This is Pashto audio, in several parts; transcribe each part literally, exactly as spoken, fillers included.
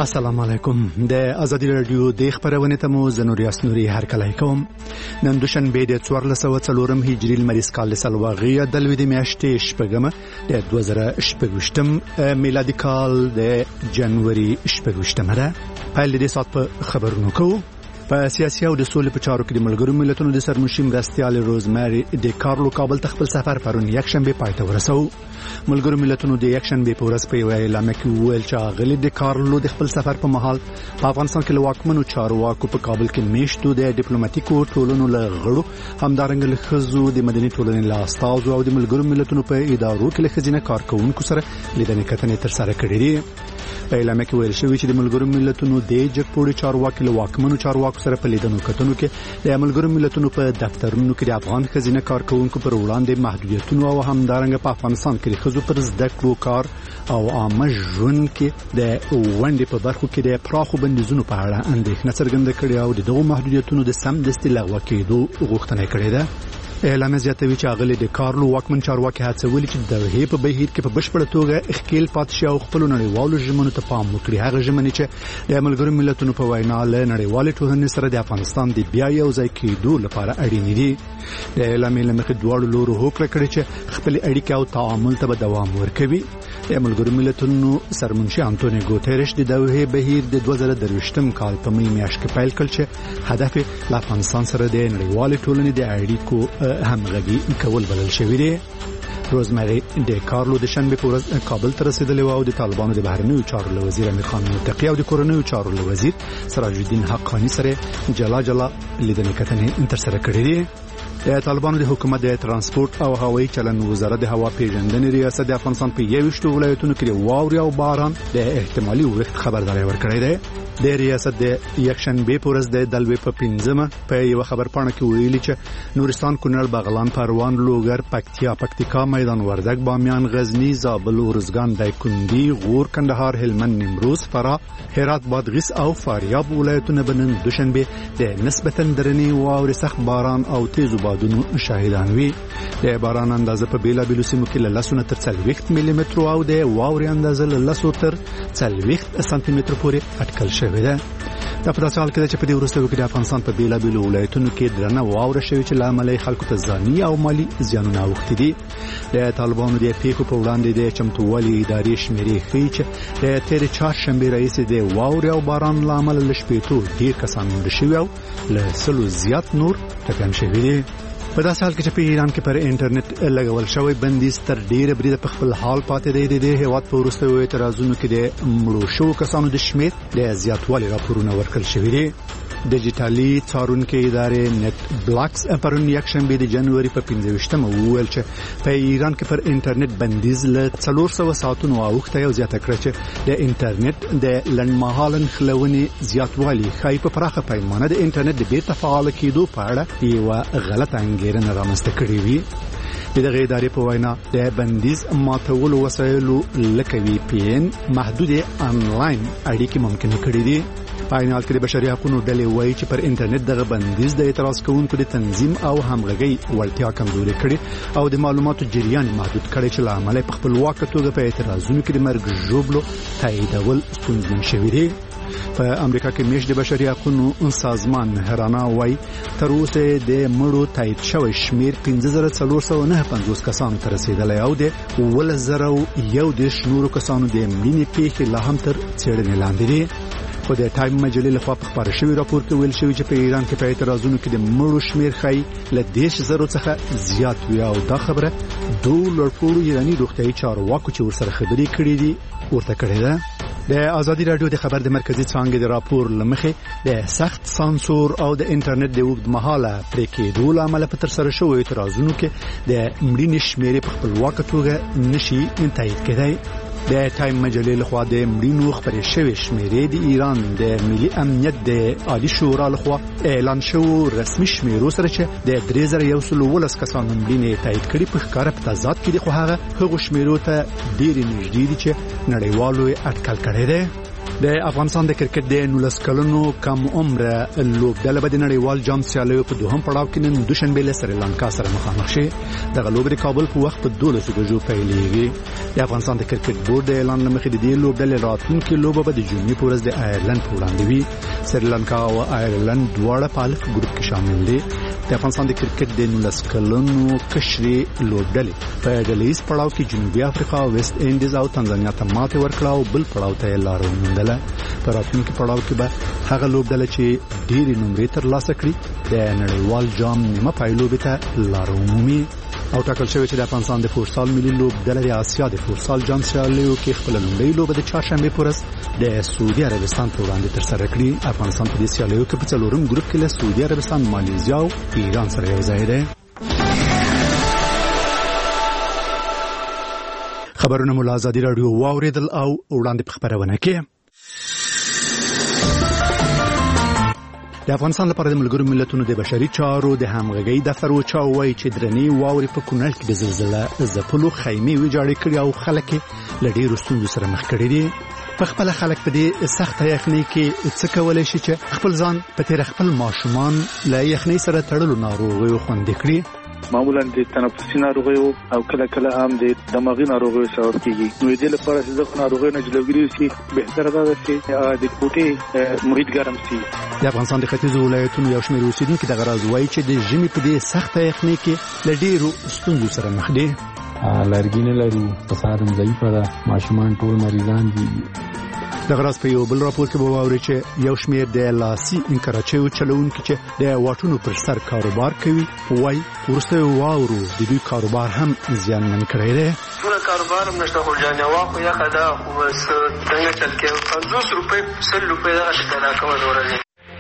السلام علیکم. د ازادي رادیو د خبرونه ته مو زنوري اسنوري هر کله کوم. نن دوشنبه د څوارلس سوه څلورم هجري لمریز کال سلواغي د لویدي میاشتې شپږمه د دوه زره شپږم میلادي کال د جنوري شپږمه ده. پیل دې سات په خبرونو کوو. په سیاسي او د سولې په چارو کې د ملګرو ملتونو د سرمشي مرستیال روزمری د کارلو کابل ته خپل سفر پرون یکشنبه پای ته ورسو. ملګرو ملتونو د یکشنبه په ورځ په یو اعلان کې ویل چې غلي د کارلو د خپل سفر په مهال په افغانستان کې لواکمنو چارواکو په کابل کې میشتو د ډیپلوماټیکو ټولنو له غړو همدارنګه له خزو د مدني ټولنې له استازو او د ملګرو ملتونو په ادارو کې له خزینه کارکونکو سره لیدنې کتنې تر سره کړې دي. په اعلان کې ویل شوی چې د ملګرو ملتونو د جګپوړي چارواکي له واکمنو چارواکو سره په لیدنو کتنو کې د ملګرو ملتونو په دفترونو کې د افغان خزینه کارکونکو پر وړاندې محدودیتونو او همدارنګه په افغانستان کې د خزو پر زده کړو کار او عامه ژوند کې د وندې په برخو کې د پراخو بندیزونو په اړه اندېښنه څرګنده کړې او د دغو محدودیتونو د سم دستي لغوه کېدو غوښتنه کړې ده. اعلان زیاتوي چې اغلی د کارلو واکمن چارواکي هڅولي چې د هي په بهیر کې په بشپړه توګه اخکیل پاتشي او خپل نړیوالو ژمنو ته پام وکړي. هغه ژمنې چې د ملګرو ملتونو په وینا له نړیوالې ټولنې سره د افغانستان د بیا یو ځای کېدو لپاره اړین دي. د اعلان لمخې دواړو لورو هوکړه کړې چې خپل اړیکې او تعامل ته به دوام ورکوي. د ملګرو ملتونو سرمنشي انټونیو ګوتریش د دوه بهیر د دوه زره درویشتم کال په می میاشت کې پیل کړ چې هدف له افغانستان سره د نړیوالې ټولنې د اړیکو همغږي کول بلل شوی دی. روزمری د کارلو د شنبه په ورځ کابل ته رسیدلی او د طالبانو د بهرنیو چارو له وزیر امیر خان متقی او د کورنیو چارو له وزیر سراج الدین حقانی سره جلا جلا لیدنې کتنې تر سره کړې دي. د طالبانو د حکومت د ترانسپورت او هوایي چلند وزارت د هوا پیژندنې ریاست د افغانستان په یوشتو ولایتونو کې د واورې او باران د احتمالي ورښت خبرداري ورکړې ده. د ریاست د یکشنبه په ورځ د دلوي په پنځمه په یو خبرپاڼه کې ویلي چې نورستان، کونړ، بغلان، پروان، لوګر، پکتیا، پکتیکا، میدان وردګ، بامیان، غزنی، زابل، ارزګان، دایکنډي، غور، کندهار، هلمند، نیمروز، فراه، هرات، بادغیس او فاریاب ولایتونه بنن دوشنبه د نسبتا درنې واورې، سخت باران او تیز بادونو شاهدان وي. د باران اندازه په بیلا بیلو سیمو کې له لسو تر څلوېښت ملي متر او د واورې اندازه له لسو تر څلوېښت سانتي متر پورې اټکل شوی ده. دا په داسې حال کې ده چې په دې وروستیو کې د افغانستان په بیلا بیلو ولایتونو کې درنه واوره شوې چې له امله خلکو ته ځاني او مالي زیانونه اوښتي دي. د طالبانو د پیښو په وړاندې د چمتووالي ادارې شمیرې ښیي چې د تېرې چهارشنبې راهیسې د واورې او باران له امله له شپېتو ډېر کسان مړه شوي او له سلو زیات نور ټپیان شوي دي. په داسې حال کې چې په ایران کې پر انټرنیټ لګول شوی بندیز تر ډیره بریده په خپل حال پاتې دی. د هیواد په وروستیو اعتراضونو کې د مړو شوو کسانو د شمېر د زیاتوالي راپورونه ورکړل شوي دي. ډیجیټالي څارونکو ادارې نت بلاکس پرون یکشنبه د جنوري په پنځه ویشتمه وویل چې په ایران کې پر انټرنیټ بندیز له څلور سوه ساعتونو اوښته او زیاته کړه چې د انټرنیټ د لنډمهاله نښلونې زیاتوالی ښایي په پراخه پیمانه د انټرنیټ د بېرته فعال کېدو په اړه یوه غلطه انګېرنه رامنځته کړې وي. د دغه ادارې په وینا د بندیز ماتولو وسایلو لکه وی پی ان محدود آنلاین اړیکې ممکن کړې دي. په عین حال کې د بشري حقوقو ډلې وایي چې پر انټرنیټ دغه بندیز د اعتراض کوونکو د تنظیم او همغږۍ وړتیا کمزوري کړي او د معلوماتو جریان محدود کړي چې له امله په خپلواکه توګه په اعتراضونو کې د مرګ ژوبلو تاییدول ستونزمن شوي دي. په امریکا کې میش د بشري حقوقو سازمان مهرانا وایي تر اوسه د مړو تایید شوی شمیر پنځه زره څلور سوه نهه پنځوس کسانو ته رسیدلی او د اوولس زره یو دېرش نورو کسانو د مړینې پیښې لا هم تر څېړنې لاندې دي. په د ټایم مجلې لخوا په خپاره شوی راپور کې ویل شوی چې په ایران کې په اعتراضونو کې د مړو شمیر ښایي له دېرش زرو څخه زیات وي او دا خبره دوه لوړپوړو ایراني روغتیایي چارواکو چې ورسره خبرې کړې دي ورته کړې ده. د ازادي رادیو د خبر د مرکزی څانګې د راپور لمخې د سخت سانسور او د انټرنیټ د اوږدمهاله پرې کېدو له امله په ترسره شویو اعتراضونو کې د مړینې شمېرې په خپلواکه توګه نشي تایید کېدی. د ټایم مجلې لخوا د مړینو خبرې شوې شمېرې د ایران د ملي امنیت د عالی شورا لخوا اعلان شوو رسمي شمېرو سره چې د درې زره یو سل اوولس کسانو مړینې تایید کړي په ښکاره په تضاد کې دي، خو هغه هغو شمېرو ته ډېرې نږدې دي چې نړیوالو یې اټکل کړی دی. د افغانستان د کرکټ د نولس کلنو کم عمره لوبډله به د نړیوال جام سیالیو په دوهم پړاو کې نن دوشنبه له سریلانکا سره مخامخ شي. د لوبې د کابل په وخت په دولسو بجو پیلېږي. د افغانستان د کرکټ بورډ د اعلان لمخې د دې لوبډلې راتلونکي لوبه به د جمعې په ورځ د آیرلند په وړاندې وي. سریلانکا او آیرلند دواړه په الف ګروپ کې شامل دي. د افغانستان د کرکټ د نولس کلنو کشري لوبډلې په ډلهیز پړاو کې جنوبي افریقا، ویسټ انډیز او تنزانیا ته ماتې ورکړه او بل پړاو ته لار وموندله. په راتلونکي پړاو کې به هغه لوبډله چې ډېرې نمرې ترلاسه کړي د نړیوال جام نیمه پای لوبې ته لار ومومي. او ټاکل شوی چې د افغانستان د فوټسال ملي لوبډله د آسیا د فوټسال جام سیالیو کې خپل لومړۍ لوبه د چهارشنبه په ورځ د سعودي عربستان په وړاندې ترسره کړي. افغانستان په دې سیالیو کې په څلورم ګروپ کې له سعودي عربستان، مالیزیا او ایران سره یو ځای دی. خبرونه مو له ازادي راډیو واوریدل او وړاندې په خبرونه کې د افغانستان لپاره د ملګرو ملتونو د بشري چارو د همغږۍ دفتر وچا وایي چې درنې واورې په کونړ کې د زلزلې ځپلو خیمې ویجاړې کړي او خلک له ډېرو ستونزو سره مخ کړي دي. په خپل خلک په دې سخته یخنۍ کې څه کولی شي چې خپل ځان په تیر خپل ماشومان له یخنۍ سره تړلو ناروغیو خوندي کړي. معمولا د تنفسي ناروغیو او کله کله هم د دماغي ناروغیو سبب کیږي. نو دې لپاره چې د ناروغیو نه جلوګیری شي بهتره ده چې د کوټې محیط ګرم شي. د افغانستان د ختیځو ولایتونو یو شمېر اوسیدونکي دغه راز وایي چې د ژمي په دې سخته یخنۍ کې له ډېرو ستونزو سره مخ دي. لرګي نه لرو، فساد ضعیفه ده، ماشومان ټول مریضان دي. دغه راز په یو بل راپور کې به واوري چې یو شمېر د لاسي انکراچیو چلوونکي چې د واټونو پر سر کاروبار کوي وایي وروسته واورو د دوی کاروبار هم زیانمن کړی دی. ټول کاروبار هم نشته، خو جانوا خو یخه ده، خو بس څنګه چل کې پنځوس روپۍ سل روپۍ دغه پیدا کوه ورځې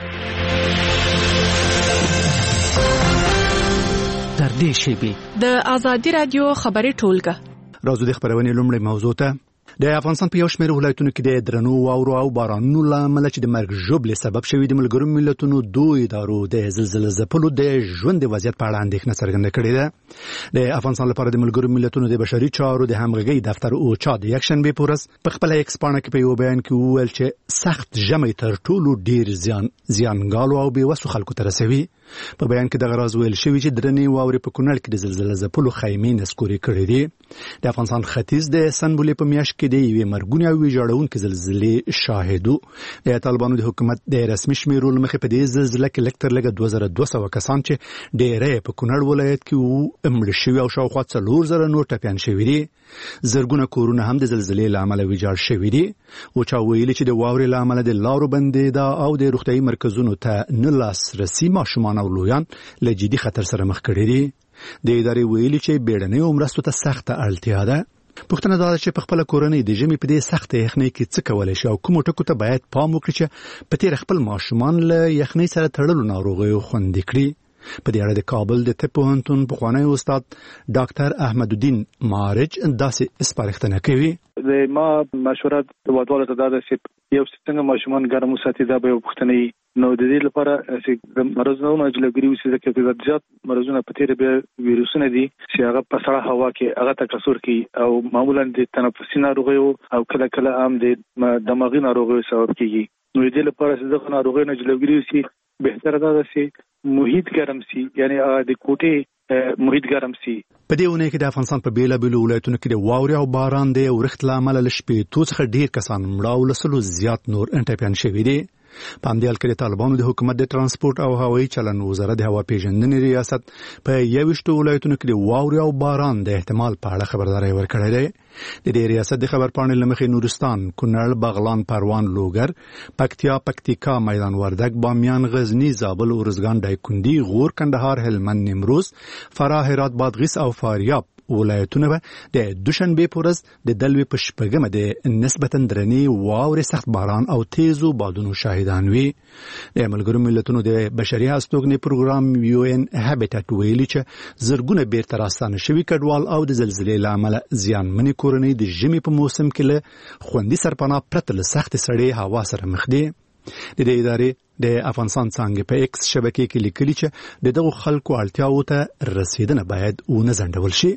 تر دې شیبې د ازادي راډیو خبري ټولګه. راځو د خبرونې لومړی موضوع ته. د افغانستان په یو شمېر ولایتونو کې د درنو واورو او بارانونو له امله چې د مرګ ژوبلې سبب شوي د ملګرو ملتونو دوه ادارو د زلزلې ځپلو د ژوند د وضعیت په اړه اندېښنه څرګنده کړې ده. د افغانستان لپاره د ملګرو ملتونو د بشري چارو د همغږۍ دفتر اوچا د یکشنبه په ورځ په خپل ایکس پاڼه کې په یو بیان کې وویل چې سخت ژمی تر ټولو ډیر زیان زیانګالو او بېوسو خلکو ته رسوي. په بیان کې دغه راز ویل شوی چې درنې واورې په کونړ کې د زلزلې ځپلو خیمې نسکوري کړې دي. د افغانستان ختیځ د سنبلې په میاشت کې د یوې مرګونې او ویجاړونکې زلزلې شاهدو. د طالبانو د حکومت د رسمي شمیرو له مخې په دې زلزلې کې لږ تر لږه دوه زره دوه سوه کسان چې ډېری په کونړ ولایت کې مړه شوي او شاوخوا څلور زره نور ټپیان شوي دي. زرګونه کورونه هم د زلزلې له امله ویجاړ شوي دي. اوچا ویلي چې د واورې له امله د لارو بندېدا او د روغتیايي مرکزونو ته نه لاسرسي ماشومان او لویان له جدي خطر سره مخ کړي دي. د ادارې ویلي چې بیړنیو مرستو ته سخته اړتیا ده. پوښتنه دا ده چې په خپل کورنۍ د ژمي په دې سخته یخنۍ کې څه کولی شي او کومو ټکو ته باید پام وکړي چې په تیر خپل ماشومان له یخنۍ سره تړلو ناروغیو خوندي کړي. په دې اړه د کابل د طب پوهنتون پخوانی استاد ډاکټر احمد الدین مارج داسې سپارښتنه کوي. د ما مشوره د وادوالو ته دا ده چې یو څنګه ماشومان ګرم وساتي، دا به یو پوښتنه نو د دې لپاره چې مرزونه جلوګیری وشي ځکه چې زیات مرزونه په تیر به ویروسونه دي چې هغه په سړه هوا کې هغه تکثر کوي او معمولا د تنفسي ناروغیو او کله کله هم د دماغي ناروغیو سبب کیږي. نو د دې لپاره چې دغه ناروغیو نه جلوګیری وشي بهتره ده چې محیط ګرم شي، یعنی د کوټې محیط ګرم شي. په دې ونه کې د افغانستان په بیلابیلو ولایتونو کې د واورې او باران د ورښت له امله له شپېتو څخه ډېر کسان مړه او له سلو زیات نور ټپیان شوي دي. په همدې حال کې د طالبانو د حکومت د ترانسپورت او هوایي چلن وزارت د هوا پیژندنې ریاست په یویشتو ولایتونو کې د واورې او باران د احتمال په اړه خبرداری ورکړی دی. د دې ریاست د خبرپاڼې له مخې نورستان، کونړ، بغلان، پروان، لوګر، پکتیا، پکتیکا، میدان وردګ، بامیان، غزنی، زابل، ارزګان، دایکنډي، غور، کندهار، هلمند، نیمروز، فراه، هرات، بادغیس او فاریاب ولایتونه به د دوشنبه په ورځ د دلوي په شپږمه د نسبتا درنې واورې، سخت باران او تیزو بادونو شاهدان وي. د ملګرو ملتونو د بشري هستوګنې پروګرام یو ان هابیټټ ویلي چې زرګونه بیرته راستانه شوي کډوال او د زلزلې له امله زیانمنې کورنۍ د ژمي په موسم کې له خوندي سرپناه پرته له سختې سړې هوا سره مخ دي. د دې ادارې د افغانستان څانګې په ایکس شبکې کې لیکلي چې د دغو خلکو اړتیاو ته رسیدنه باید ونه ځنډول شي.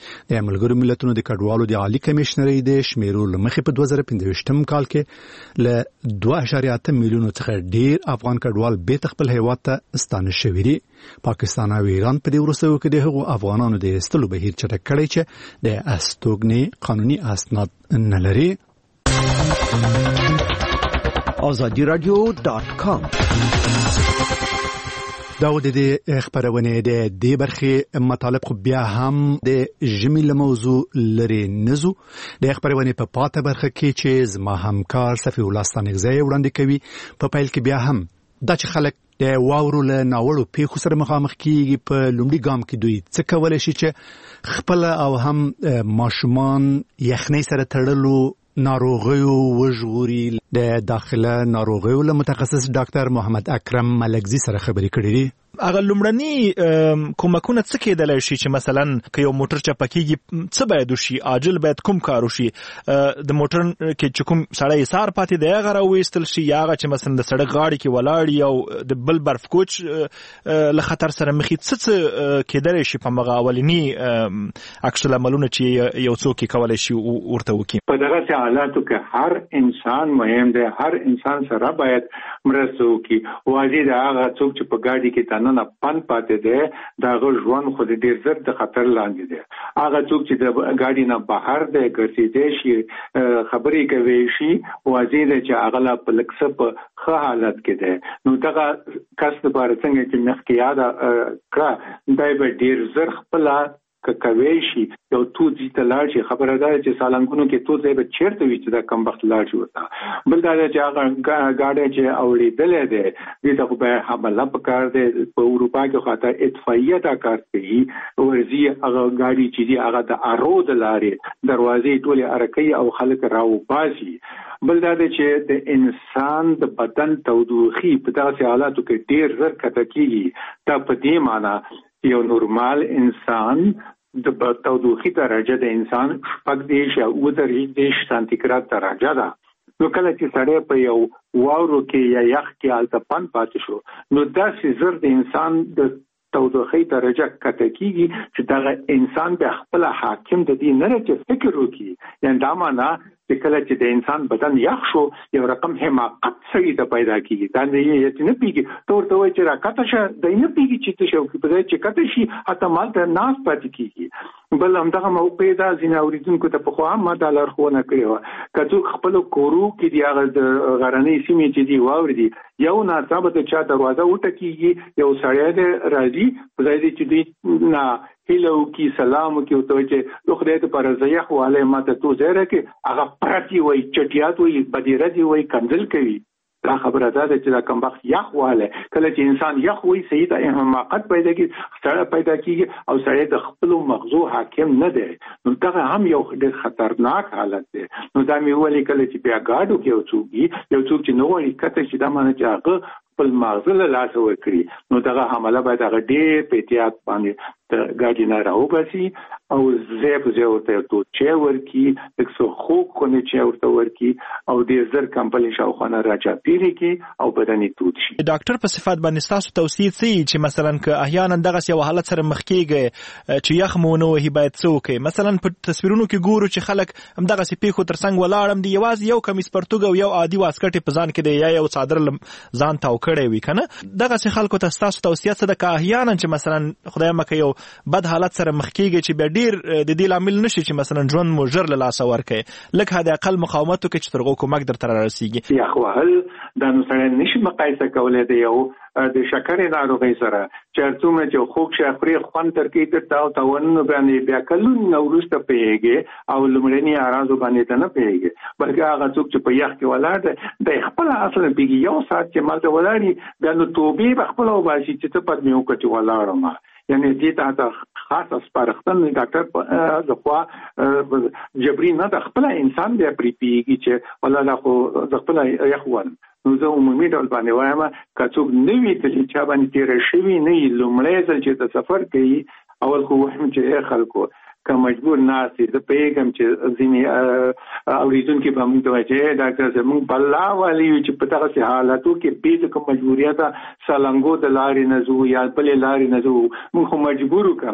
د ملګرو ملتونو د کډوالو د عالی کمشنري د شمیرو لمخې په دوه زره پنځه کال کې ل دوه اعشاریه اته میلیون څخه ډیر افغان کډوال به خپل هیواد ته ستانه شوي دي. پاکستان او ایران په دې وروستیو کې د هغو افغانانو د استلو بهیر چټک کړی چې د استوګنې قانوني اسناد نه لري. آزادی رادیو دات کام دا د دې خبرونه د دې برخې مطالب خو بیا هم د جمیل موضوع لري نزو د خبرونه په پاته برخه کې چې زما همکار صفی الله ستانګزی وړاندې کوي. په پیل کې بیا هم دا چې خلک د واورو له ناوړو پیښو سره مخامخ کیږي په لومړي ګام کې دوی څه کولای شي چې خپل او هم ماشومان یخنۍ سره تړلو ناروغیو وژغوري. د داخله ناروغیو له متخصص ډاکټر محمد اکرم ملکزی سره خبرې کړې دي. هغه لومړني کومکونه څه کېدلای شي چې مثلا که یو موټر چپکیږي څه باید وشي، عاجل باید کوم کار وشي؟ د موټر کې چې کوم سړی سار پاتې دی هغه راویستل شي، یا هغه چې مثلا د سړک غاړې کې ولاړ او د بل برف کوچ له خطر سره مخ څه څه کېدلای شي په مغه اولنی عکس العملونه چې یو څوک کولای شي ورته وکړي؟ په دغه حالاتو کې هر انسان مهم دی، هر انسان سره باید مرسته وکړي. واجب دی هغه څوک چې په ګاډي کې نه پن پاتې دی دا غو ژوند خو ډیر زر د خطر لاندې دی. هغه څوک چې د ګاډي نه بهر دی ګرځېدي شي خبرې کوي شي واجب دی چې هغه لا په لکسه په ښه حالت کې دی. نو دغه کس لپاره څنګه چې مخکې یاد کړه دای به ډیر زر خپل کوي شي یو تو دې ته لاړ شي. خبره ده چې سالنګونو کې تو ځای به چیرته وي چې دا کم وخت لاړ شي وتا. بل دا چې هغه ګاډي چې اورېدلې ده دې ته به حمله پکار ده. په اروپا کې خاطر اطفائیه دا کار کوي ورزي هغه ګاډي چې دی هغه د ارود لارې دروازې ټولې ارکې او خلک راو باسي. بل دا چې د انسان د بدن تودوخي په داسې حالاتو کې ډیر زر کته کیږي. دا په دې معنی یو نورمال انسان د تودوخي درجه د انسان شپږ دیش او اووه دیش سانتیګراد درجه ده. نو کله چې سړی په یو واورو کې یا یخ کې هلته پن پاتې شو نو داسې زر د انسان د تودوخي درجه کته کیږي چې دغه انسان به خپل حاکم د دې نه چې فکر وکړي. یعنی دا معنی چې کله چې د انسان بدن یخ شو یو رقم حماقت سړي ته پیدا کیږي. دا نه یې نه پیږي تور ته وایي چې راکته شه د نه پیږي چې ته شو په دې چې کته شي اته مال ته ناس پاتې کیږي. بل هم دغه موقع دا ځین اوریدونکو ته په خو هم ما د لارښوونه کړې و کڅو خپل کورو کې دی هغه د غرنۍ سیمې چې دی واوري دی یو ناڅاپه د چا دروازه وټکیږي یو سړی دی راځي په ځای دی چې دی نه هیلو کی سلام کی او ته چې لو خدای ته پر زیخ واله ماته تو زهره کې هغه پرتی وای چټیات وای بدیره دی وای کنزل کوي. دا خبره ده چې دا کم وخت یخ واله کله چې انسان یخ وای صحیح ته حماقت پیدا کی سره پیدا کیږي او سره د خپل مغزو حاکم نه دی. نو دا هم یو ډېر خطرناک حالت دی. نو دا مې ولې کله چې بیا گاډو کې اوڅوږي یو څوک چې نو وایي کته چې دا معنی چې هغه خپل مغز له لاس ورکړي نو دا حمله باید هغه ډېر په احتیاط باندې د ګاډي نه راوباسي او زیب زیب ورته تو چې ورکی دغه خو کو نه چې ورته ورکی او د زر کمپنی شاوخانه راچا پیری کی او بدني توت شي. ډاکټر په صفات باندې تاسو توصیه سي چې مثلا که احیانا دغه یو حالت سره مخ کیږي چې یخ مونږ وهي باید څوک مثلا په تصویرونو کې ګورو چې خلک هم دغه سي پیخو ترڅنګ ولاړم دی یوازې یو کمیس پرتګ او یو عادي واسکټ په ځان کې دی یا یو صادر ځان تاو کړی وي کنه دغه سي خلکو ته تاسو توصیه څه ده که احیانا چې مثلا خدای مکه یو بد حالت سره مخ کیږي چې به ډیر د دې لامل نشي چې مثلا ژوند مو ژر له لاسه ورکړي لکه هدا اقل مقاومت کې چې ترغو کومک در تر رسیږي. یا خو هل دا نو سره نشي مقایسه کولای دی یو د شکرې ناروغي سره چې څومره چې خوب شخري خوان ترکې ته تاو تاون باندې بیا کلون نورسته پیږي او لمړنی ارازو باندې نه پیږي بلکې هغه څوک چې په یخ کې ولاړ د خپل اصل پیږي یو سات چې مالته ولاړی بیا نو توبې بخپل او باشي چې ته پد میو کټي ولاړم یعنی دې ته خاص سپارښتنه ډاکټر ځخوا جبري نه د خپل انسان بیا پری پیږي چې ولا خو خپل یخوان نو زه عمومي ډول باندې وایم که څوک نوی چې چا باندې تیر شوی نه لومړی ځل چې د سفر کوي اول خو وهم چې خلکو که مجبور ناسي زه پیغام چې ځینې اوریدونکو به موږ ته وایي چې ډاکټر صاحب موږ بلا والی چې په دغه حالاتو کې به کوم مجبوریت سالنګو د لارې نه زو یا بل لارې نه زو موږ خو مجبور وکړو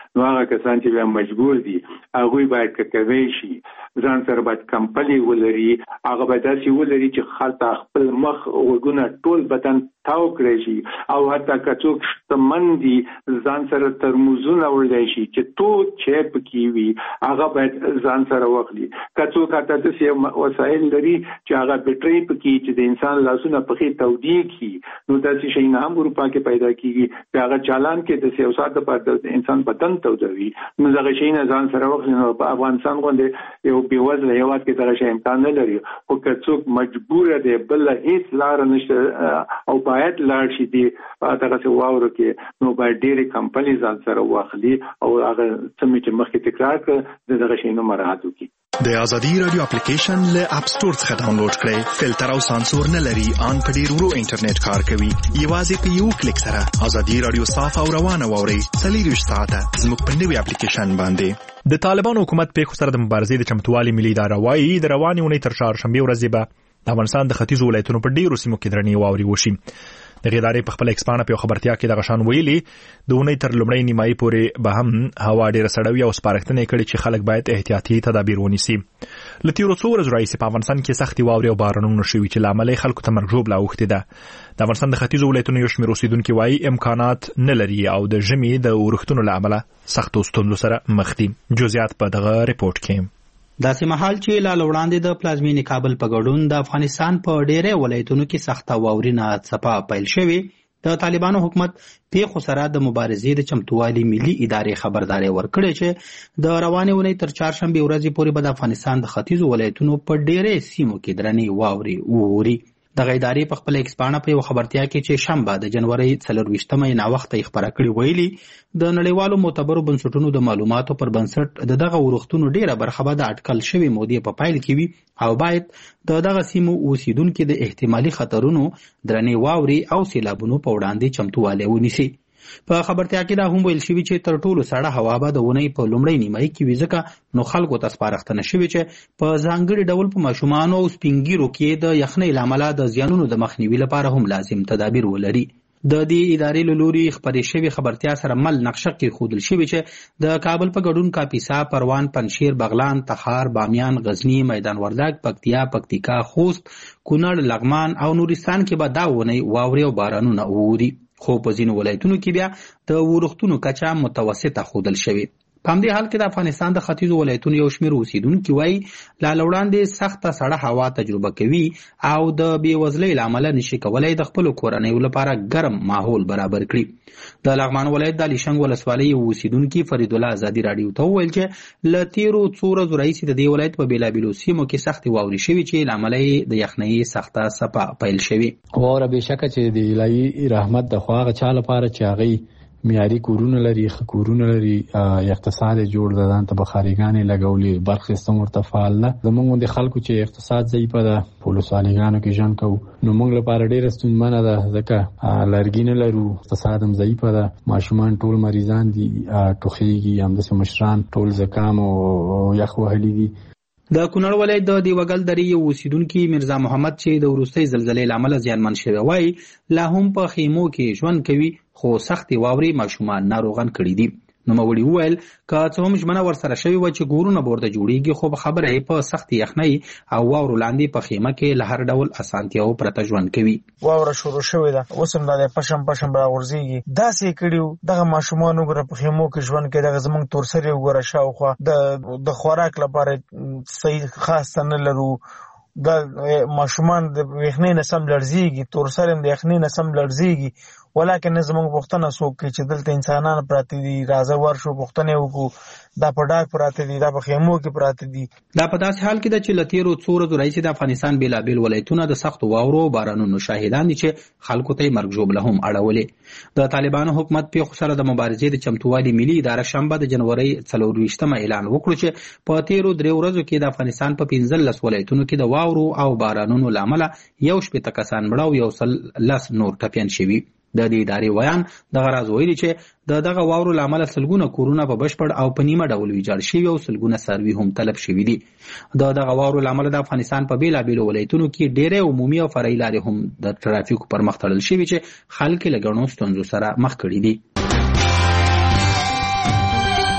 نو هغه کسان چې بیا مجبور دي هغه باید کوي شي ځان سره باید کمپلي ولري هغه باید داسې ولري چې خلک خپل مخ وګونه ټول بدن تاو کړی شي او حتی کڅوک شتمن دي ځان سره ترموزونه وړي شي چې تو چې پکې وي هغه باید ځان سره واخلي کڅوک حتی داسې وسایل لري چې هغه بیټري پکې چې د انسان لاسونه پکې تودي کی نو داسې شي نه هم اروپا کې پیدا کیږي هغه چالان کې د سیاست په انسان بدن تودوي نو هغه شي نه ځان سره واخلي نو په افغانستان باندې یو بیوزله هیواد کې دغه شی امکان نه لري او کڅوک مجبور دی بل هیڅ لار نشته او باید لاړ شي دی دغه څه واورو کې نو باید ډېری کمپنۍ ځان سره واخلي او هغه څه چې مخکې تکرار کړ دغه شی نه مراعات وکړي د ازادي رادیو اپلیکیشن له اپ سټور څخه ډاونلوډ کړئ فلټر او سانسور نه لري ان په ډیر ورو انټرنیټ کار کوي یوازې په یو کلیک سره ازادي رادیو صاف او روانه واوري څلور ساعته زموږ په نوي اپلیکیشن باندې د طالبانو حکومت په خسر د مبارزې د چمتووالي ملي اداره وايي د رواني ونې تر چهارشنبه ورځې به د افغانستان د ختیځ ولایتونو په ډیرو سیمو کې درنې واوري وشي د ادارې په خپل ایکسپانه په خبرتیا کې د غشان ویلي د ونې تر لومړۍ نیمایي پورې به هم هوا ډیره سړوي او سپارښتنې کړي چې خلک باید احتیاطي تدابیر ونیسي لتیرو څو ورځې راځي په افغانستان کې سختي واوري او بارانونه شوي چې لامل خلکو ته مرګ جوړ لاوخته ده د افغانستان د ختیځ ولایتونو یو شمېر اوسیدونکو وايي امکانات نه لري او د ژمي د اورښتونو لامل سختو ستونزو سره مخ دي جزئیات په دغه ریپورت کې داسې مهال چې لا وړاندې د پلازمینې کابل په ګډون د افغانستان په ډېرې ولایتونو کې سخته واورینه څپه پیل شوې د طالبانو حکومت پیښو سره د مبارزې د چمتووالي ملي ادارې خبرداري ورکړې چې د روانې ونې تر چهارشنبه ورځې پورې به د افغانستان د ختیځو ولایتونو په ډېرې سیمو کې درنې واوري ووري دغه ادارې په خپل ایکسپانه په یو خبرتیا کې چې شنبه د جنوري څلرویشتمه یې ناوخته خبره کړې ویلي د نړیوالو معتبرو بنسټونو د معلوماتو پر بنسټ د دغه ورښتونو ډیره برخه به د اټکل شوی مودې په پایل کې وي او باید د دغه سیمو اوسیدونکو د احتمالي خطرونو درنې واوري او سیلابونو په وړاندې چمتووالی ونیسي په خبرتیا کې دا هم ویل شوی چې تر ټولو سړه هوا به د ونې په لومړۍ نیمایي کې وي ځکه نو خلکو ته سپارښتنه شوې چې په ځانګړي ډول په ماشومانو او سپینګیرو کې د یخنۍ له امله د زیانونو د مخنیوي لپاره هم لازم تدابیر ولري د دې ادارې له لوري خبرې شوې خبرتیا سره مل نقشه کې ښودل شوې چې د کابل په ګډون کاپیسا پروان پنشیر بغلان تخار بامیان غزنی میدان وردګ پکتیا پکتیکا خوست کونړ لغمان او نورستان کې به دا ونې واوري او بارانونه ووري خو په ځینو ولایتونو کې بیا د ورښتونو کچه متوسطه ښودل شوې په همدې حال کې د افغانستان د ختیځو ولایتونو یو شمېر اوسیدونکي وایي لا له وړاندې سخته سړه هوا تجربه کوي او د بېوزلۍ له امله نشي کولی د خپلو کورنیو لپاره ګرم ماحول برابر کړي د لغمان ولایت د علیشنګ ولسوالۍ یو اوسیدونکي فرید الله ازادي راډیو ته وویل چې له تېرو څو ورځو راهیسې د دې ولایت په بېلابېلو سیمو کې سختې واورې شوي چې له امله یې د یخنۍ سخته څپه پیل شوې واوره بېشکه چې د الهي رحمت د خوا هغه چا لپاره چې هغوی معیاري کورونه لري ښه کورونه لري اقتصاد جوړ ده ځان ته بخاریګانې لګولې برق سیستم ورته فعال ده زموږ د خلکو چې اقتصاد ضعیفه ده په ولسوالیګانو کې ژوند کوو نو موږ لپاره ډېره ستونزمنه ده ځکه لرګي نه لرو اقتصاد هم ضعیفه ده ماشومان ټول مریضان دي ټوخیږي همداسې مشران ټول زکام او یخ وهلي دي د کونړ ولایت د دیوګل درې یو اوسیدونکي مرزا محمد چې د وروستۍ زلزلې له امله زیانمن شوی وایي لا هم په خیمو کې ژوند کوي خو سختې واورې ماشومان ناروغان کړي دي نوموړي وویل که څه هم ژمنه ورسره شوې وه چې کورونه به ورته جوړېږي خو په خبره یې په سختې یخنۍ او واورو لاندې په خیمه کې له هر ډول اسانتیاو پرته ژوند کوي واوره شروع شوې ده اوس هم دا د پشم پشم راغورځېږي داسې یې کړي وو دغه ماشومان وګوره په خیمو کې ژوند کوي دغه زموږ تورسرې وګوره شاوخوا د د خوراک لپاره صحیح خاص څه نه لرو دا ماشومان د یخنۍ نه سم لړزېږي تورسر هم د یخنۍ نه سم لړزېږي ولکن زموږ پوښتنه څوک کوي چې دلته انسانان پراته دي راځه ورشو پوښتنې وکړو دا په ډاګ پراته دي دا په خیمو کې پراته دي دا په داسې حال کې ده چې له تېرو څو ورځو راهیسې د افغانستان بېلابېل ولایتونه د سختو واورو او بارانونو شاهدان دي چې خلکو ته یې مرګ ژوبله هم اړولې د طالبانو حکومت پیښو سره د مبارزې د چمتووالي ملي اداره شنبه د جنورۍ څلرویشتمه اعلان وکړو چې په تېرو درې ورځو کې د افغانستان په پنځلس ولایتونو کې د واورو او بارانونو له امله یو شپېته کسان مړه او یو سل لس نور ټپیان شوي د دې ادارې ویان دغه راز ویلي چې د دغه واورو له امله سلګونه کورونه په بشپړ او په نیمه ډول ویجاړ شوي او سلګونه څاروي هم تلف شوي دي د دغه واورو له امله د افغانستان په بېلابېلو ولایتونو کې ډېرې عمومي او فرعي لارې هم د ټرافیکو پر مخ تړل شوي چې خلک یې له ګڼو ستونزو سره مخ کړي دي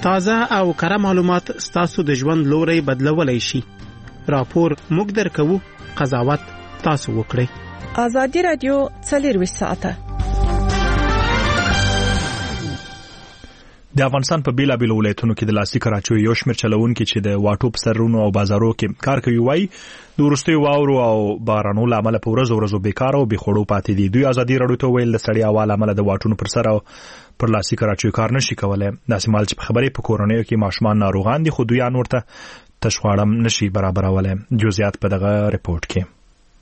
تازه او کره معلومات ستاسو د ژوند لوري بدلولای شي. راپور موږ درکو، قضاوت تاسو وکړئ. ازادي رادیو څلور ساعته د افغانستان په بیلا بیل ولایتونو کې د لاسي کراچو یو شمېر چلوونکي چې د واټو په سرونو او بازارو کې کار کوي وایي د وروستي واورو او بارانو له امله په ورځو ورځو بیکاره او بې خوړو پاتې دي. دوی ازادي راډیو ته ویل د ستړیا له امله د واټونو پر سر او پر لاسي کراچو کار نشي کولای. داسې مال چې په خبرې په کورنیو کې ماشومان ناروغان دي خو دوی ان ورته تشخواړم نشي برابرولای. جزئیات په دغه ریپورت کې.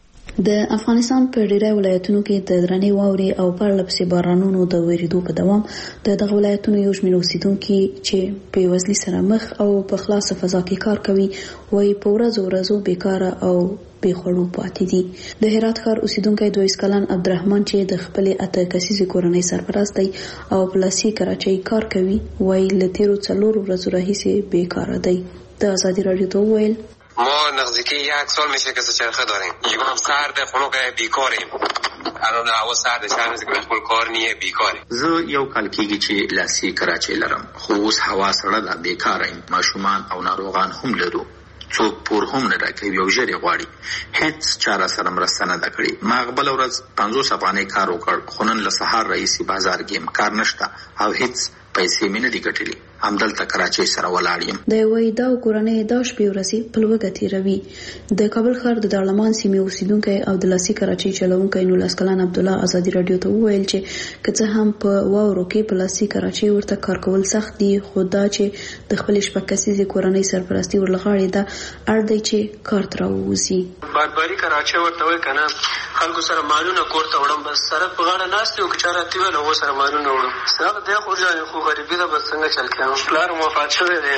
د افغانستان په ډیری ولایتونو کې د درنې واورې او پرلپسې بارانونو د وریدو په دوام د دغه ولایتونو یو شمېر اوسیدونکي چې په بېوزلۍ سره مخ او په خلاصه فضا کې کار کوي وایي په ورځو ورځو بیکاره او بې خوړو پاتې دي. د هرات ښار اوسیدونکی دویس کلن عبدالرحمن چې د خپلې اته کسیزې کورنۍ سرپرست دی او په لاسي کراچۍ کار کوي وایي له تېرو څلورو ورځو راهیسې بیکاره دی. د ازادي راډیو ته وویل ما نزدیکی یک سال میشه که چرخه داریم. یه هم سرده خونو که بیکاریم. الان هوا سرده چند روزه که بخول کار نیه بیکاریم. زه یو کال کېږي چې لاسي کراچۍ لرم خو اوس هوا سړه ده بیکاره یم. ماشومان او ناروغان هم لرو. څوک پور هم نه راکوي او ژر یې غواړي. هېڅ چا راسره مرسته نه ده کړې. ما بله ورځ پنځوس افغانۍ کار وکړ خو نن له سهار راهیسې بازار کې یم کار نشته او هېڅ پیسې مې نه دي ګټلې. همدلته کراچۍ سره ولاړ یم. د یوې دا کورنۍ دا شپې ورځې په لوږه تېروي. د کابل ښار د داړلمان سیمې اوسیدونکی او د لاسي کراچۍ چلوونکی نولس کلن عبدالله ازادي راډیو ته وویل چې که څه هم په واورو کې په لاسي کراچۍ ورته کار کول سخت دي خو دا چې د خپلې شپږ کسیزې کورنۍ سرپرستي ورلغاړې ده اړ دی چې کار ته راووځي. بارباري کراچۍ ورته وایي که نه خلکو سره مالونه کور ته وړم بس سړک په غاړه ناست یو که چا راته ویل هغو سره مالونه وړم. سړک دی خو جانې خو غریبي ده بس څنګه چل کوم. پلار وفات شوی دی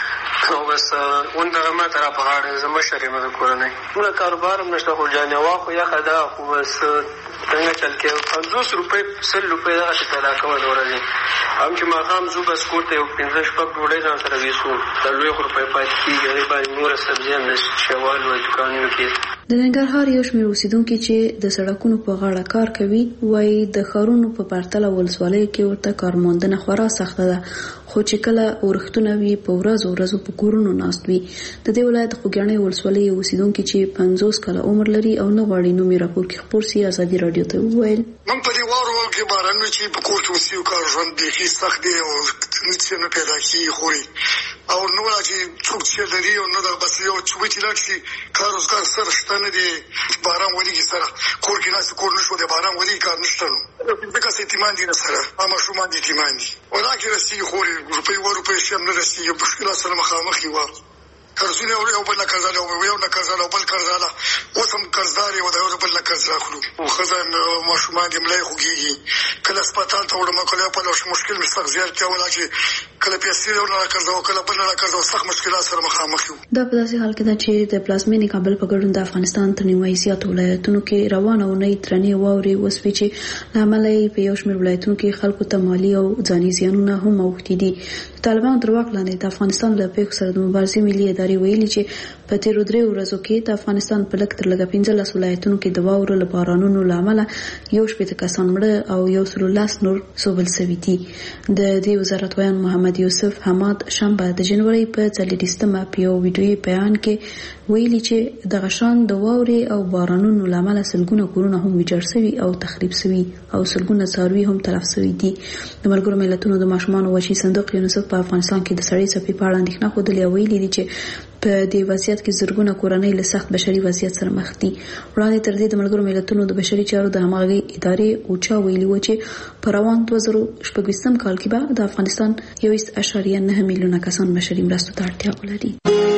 او بس اون دغه ما ته را په غاړه زه مشر یم د کورنۍ. موږ کاروبار هم نشته خو جانې وا خو یخه ده خو بس څنګه چل کوم. پنځوس روپۍ سل روپۍ دغسې پیدا کوه د ورځې. هم چې ماښام ځو بس کور ته یو پنځه شپږ ډوډۍ ځان سره ویسو. د لوی خو روپۍ پاتې کېږي هغې باندې نوره سبزي هم د شوال وایي دوکانونو کې. د ننګرهار یو شمېر اوسیدونکي چې د سړکونو په غاړه کار کوي وایي د ښارونو په پرتله ولسوالیو کې ورته کارموندنه خورا سخته ده خو چې کله اورښتونه وي په ورځو ورځو په کورونو ناست وي. د دې ولایت خوږیاڼۍ ولسوالۍ اوسیدونکي چې پنځوس کاله عمر لري او نه غواړي نوم یې راپور کې خپور سي ازادي راډیو ته وویل موږ په دې واورو کې بارانونو چې په کور کې اوسېږو کار ژوند بیخي سخت دی او هېڅ نه پیدا کېږي خوري او نو چې څوک چې لري او نه ده بس یو چوبې چې لاړ شي کار روزګار سره شته نه دی. باران ولېږي سره کور کې ناست کور نه شو دی باران ولېږي کار نشته نو ځکه څه اعتماد دي نه سره ماشومان دي اعتماد دي ولا کې رسېږي خوري روپۍ اووه روپۍ شي هم نه رسېږي مشکلات سره مخامخ یو قرضونه یو بل نه قرضاله او یو نه قرضاله او بل قرضاله اوس هم قرضدار یو د یو بل نه قرض راخلو او ښځه ماشومان دې ملای خوږېږي. کله هسپتال ته وړم کله بل مشکل مې سخت زیات کېوله چې کله پیسې یو نه راقرضه او کله بل نه راقرضه سخت مشکلات سره مخامخ یو. دا په داسې حال کې ده چې د پلازمینې کابل په ګډون د افغانستان تر نیمایي زیاتو ولایتونو کې روانه اونۍ درنې واورې وسوې چې له امله یې په یو شمېر ولایتونو کې خلکو ته مالي او ځاني زیانونه هم اوښتي دي. د طالبانو تر واک لاندې د افغانستان له پیښو سره د مبارزې ملي ادارې ویلي چې په تیرو دریو ورځو کې د افغانستان په لږ تر لږه پنځلس ولایتونو کې د واورو له بارانونو له امله یو شپېته کسان مړه او یو سل لس نور سوبل سوي دي. د دې وزارت ویان محمد یوسف حماد شنبه د جنوري په څلېرویشتمه په یو ویډیویي بیان کې ویلي چې دغه شان د واورې او بارانونو له امله سلګونه کورونه هم ویجاړ سوي او تخریب سوي او سلګونه څاروي هم تلف سوي دي. د ملګرو ملتونو د ماشومانو وحشي صندوق یونیسف په افغانستان کې د سړې څپې په اړه اندېښنه ښودلې او ویلي دي چې په دې وضعیت کې زرګونه کورنۍ له سخت بشري وضعیت سره مخ دي. وړاندې تر دې د ملګرو ملتونو د بشري چارو د همغږۍ ادارې اوچا ویلي و چې په روان دوه زره شپږویشتم کال کې به د افغانستان یو اعشاریه نه میلیونه کسان بشري مرستو ته اړتیا ولري.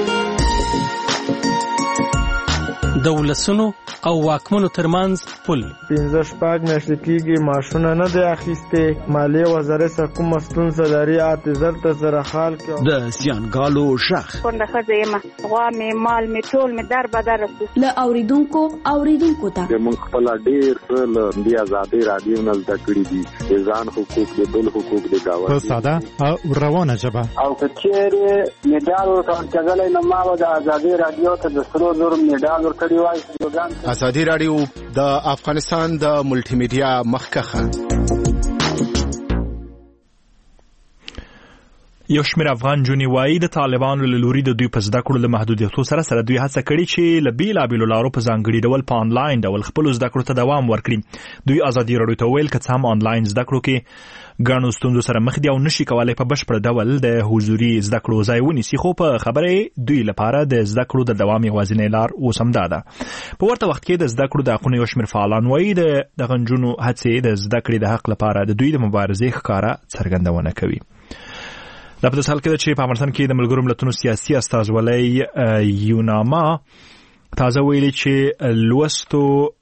د ولسونو او واکمنو ترمنځ پل پنځه شپږ میاشتې کېږي معاشونه نه دی اخیستې. مالیې وزارت څخه کومه ستونزه لري اته زر ته زره خال کې د زیانګالو شخ کونډه ښځه یم غوا مې مال مې ټول مې در بدر رسو له اوریدونکو اوریدونکو ته موږ خپل ډېر له دې آزادۍ راډیو نه زده کړي دي ځان حقوق دي بل حقوق دي گاوه په ساده او روانه ژبه او کچېره میډال ورکړل نه ما د آزادۍ راډیو ته د سرو زر میډال ورکړی وای. ازادي راډیو د افغانستان د ملټي میډیا مخکخه یو شمېر افغان جونې وایي د طالبانو له لوري د دوی په زده کړو له محدودیتو سره سره دوی هڅه کړې چې له بېلابېلو لارو په ځانګړي ډول په آنلاین ډول خپلو زده کړو ته دوام ورکړي. دوی ازادي راډیو ته ویل که څه هم آنلاین زده کړو کې ګڼو ستونزو سره مخ دي او نشي کولای په بشپړ ډول د حضوري زده کړو ځای ونیسي، خو په خبره دوی لپاره د زده کړو د دوام یوازینۍ لار اوس همدا ده. په ورته وخت کې د زده کړو د حقونو یو شمېر فعالان وایي د دغه نجونو هڅې د زده کړې د حق لپاره د دوی د مبارزې ښکاره څرګندونه کوي. دا په داسې حال کې ده چې په افغانستان کې د ملګرو ملتونو سیاسي استازولۍ یوناما تازه ویلي چې لوستو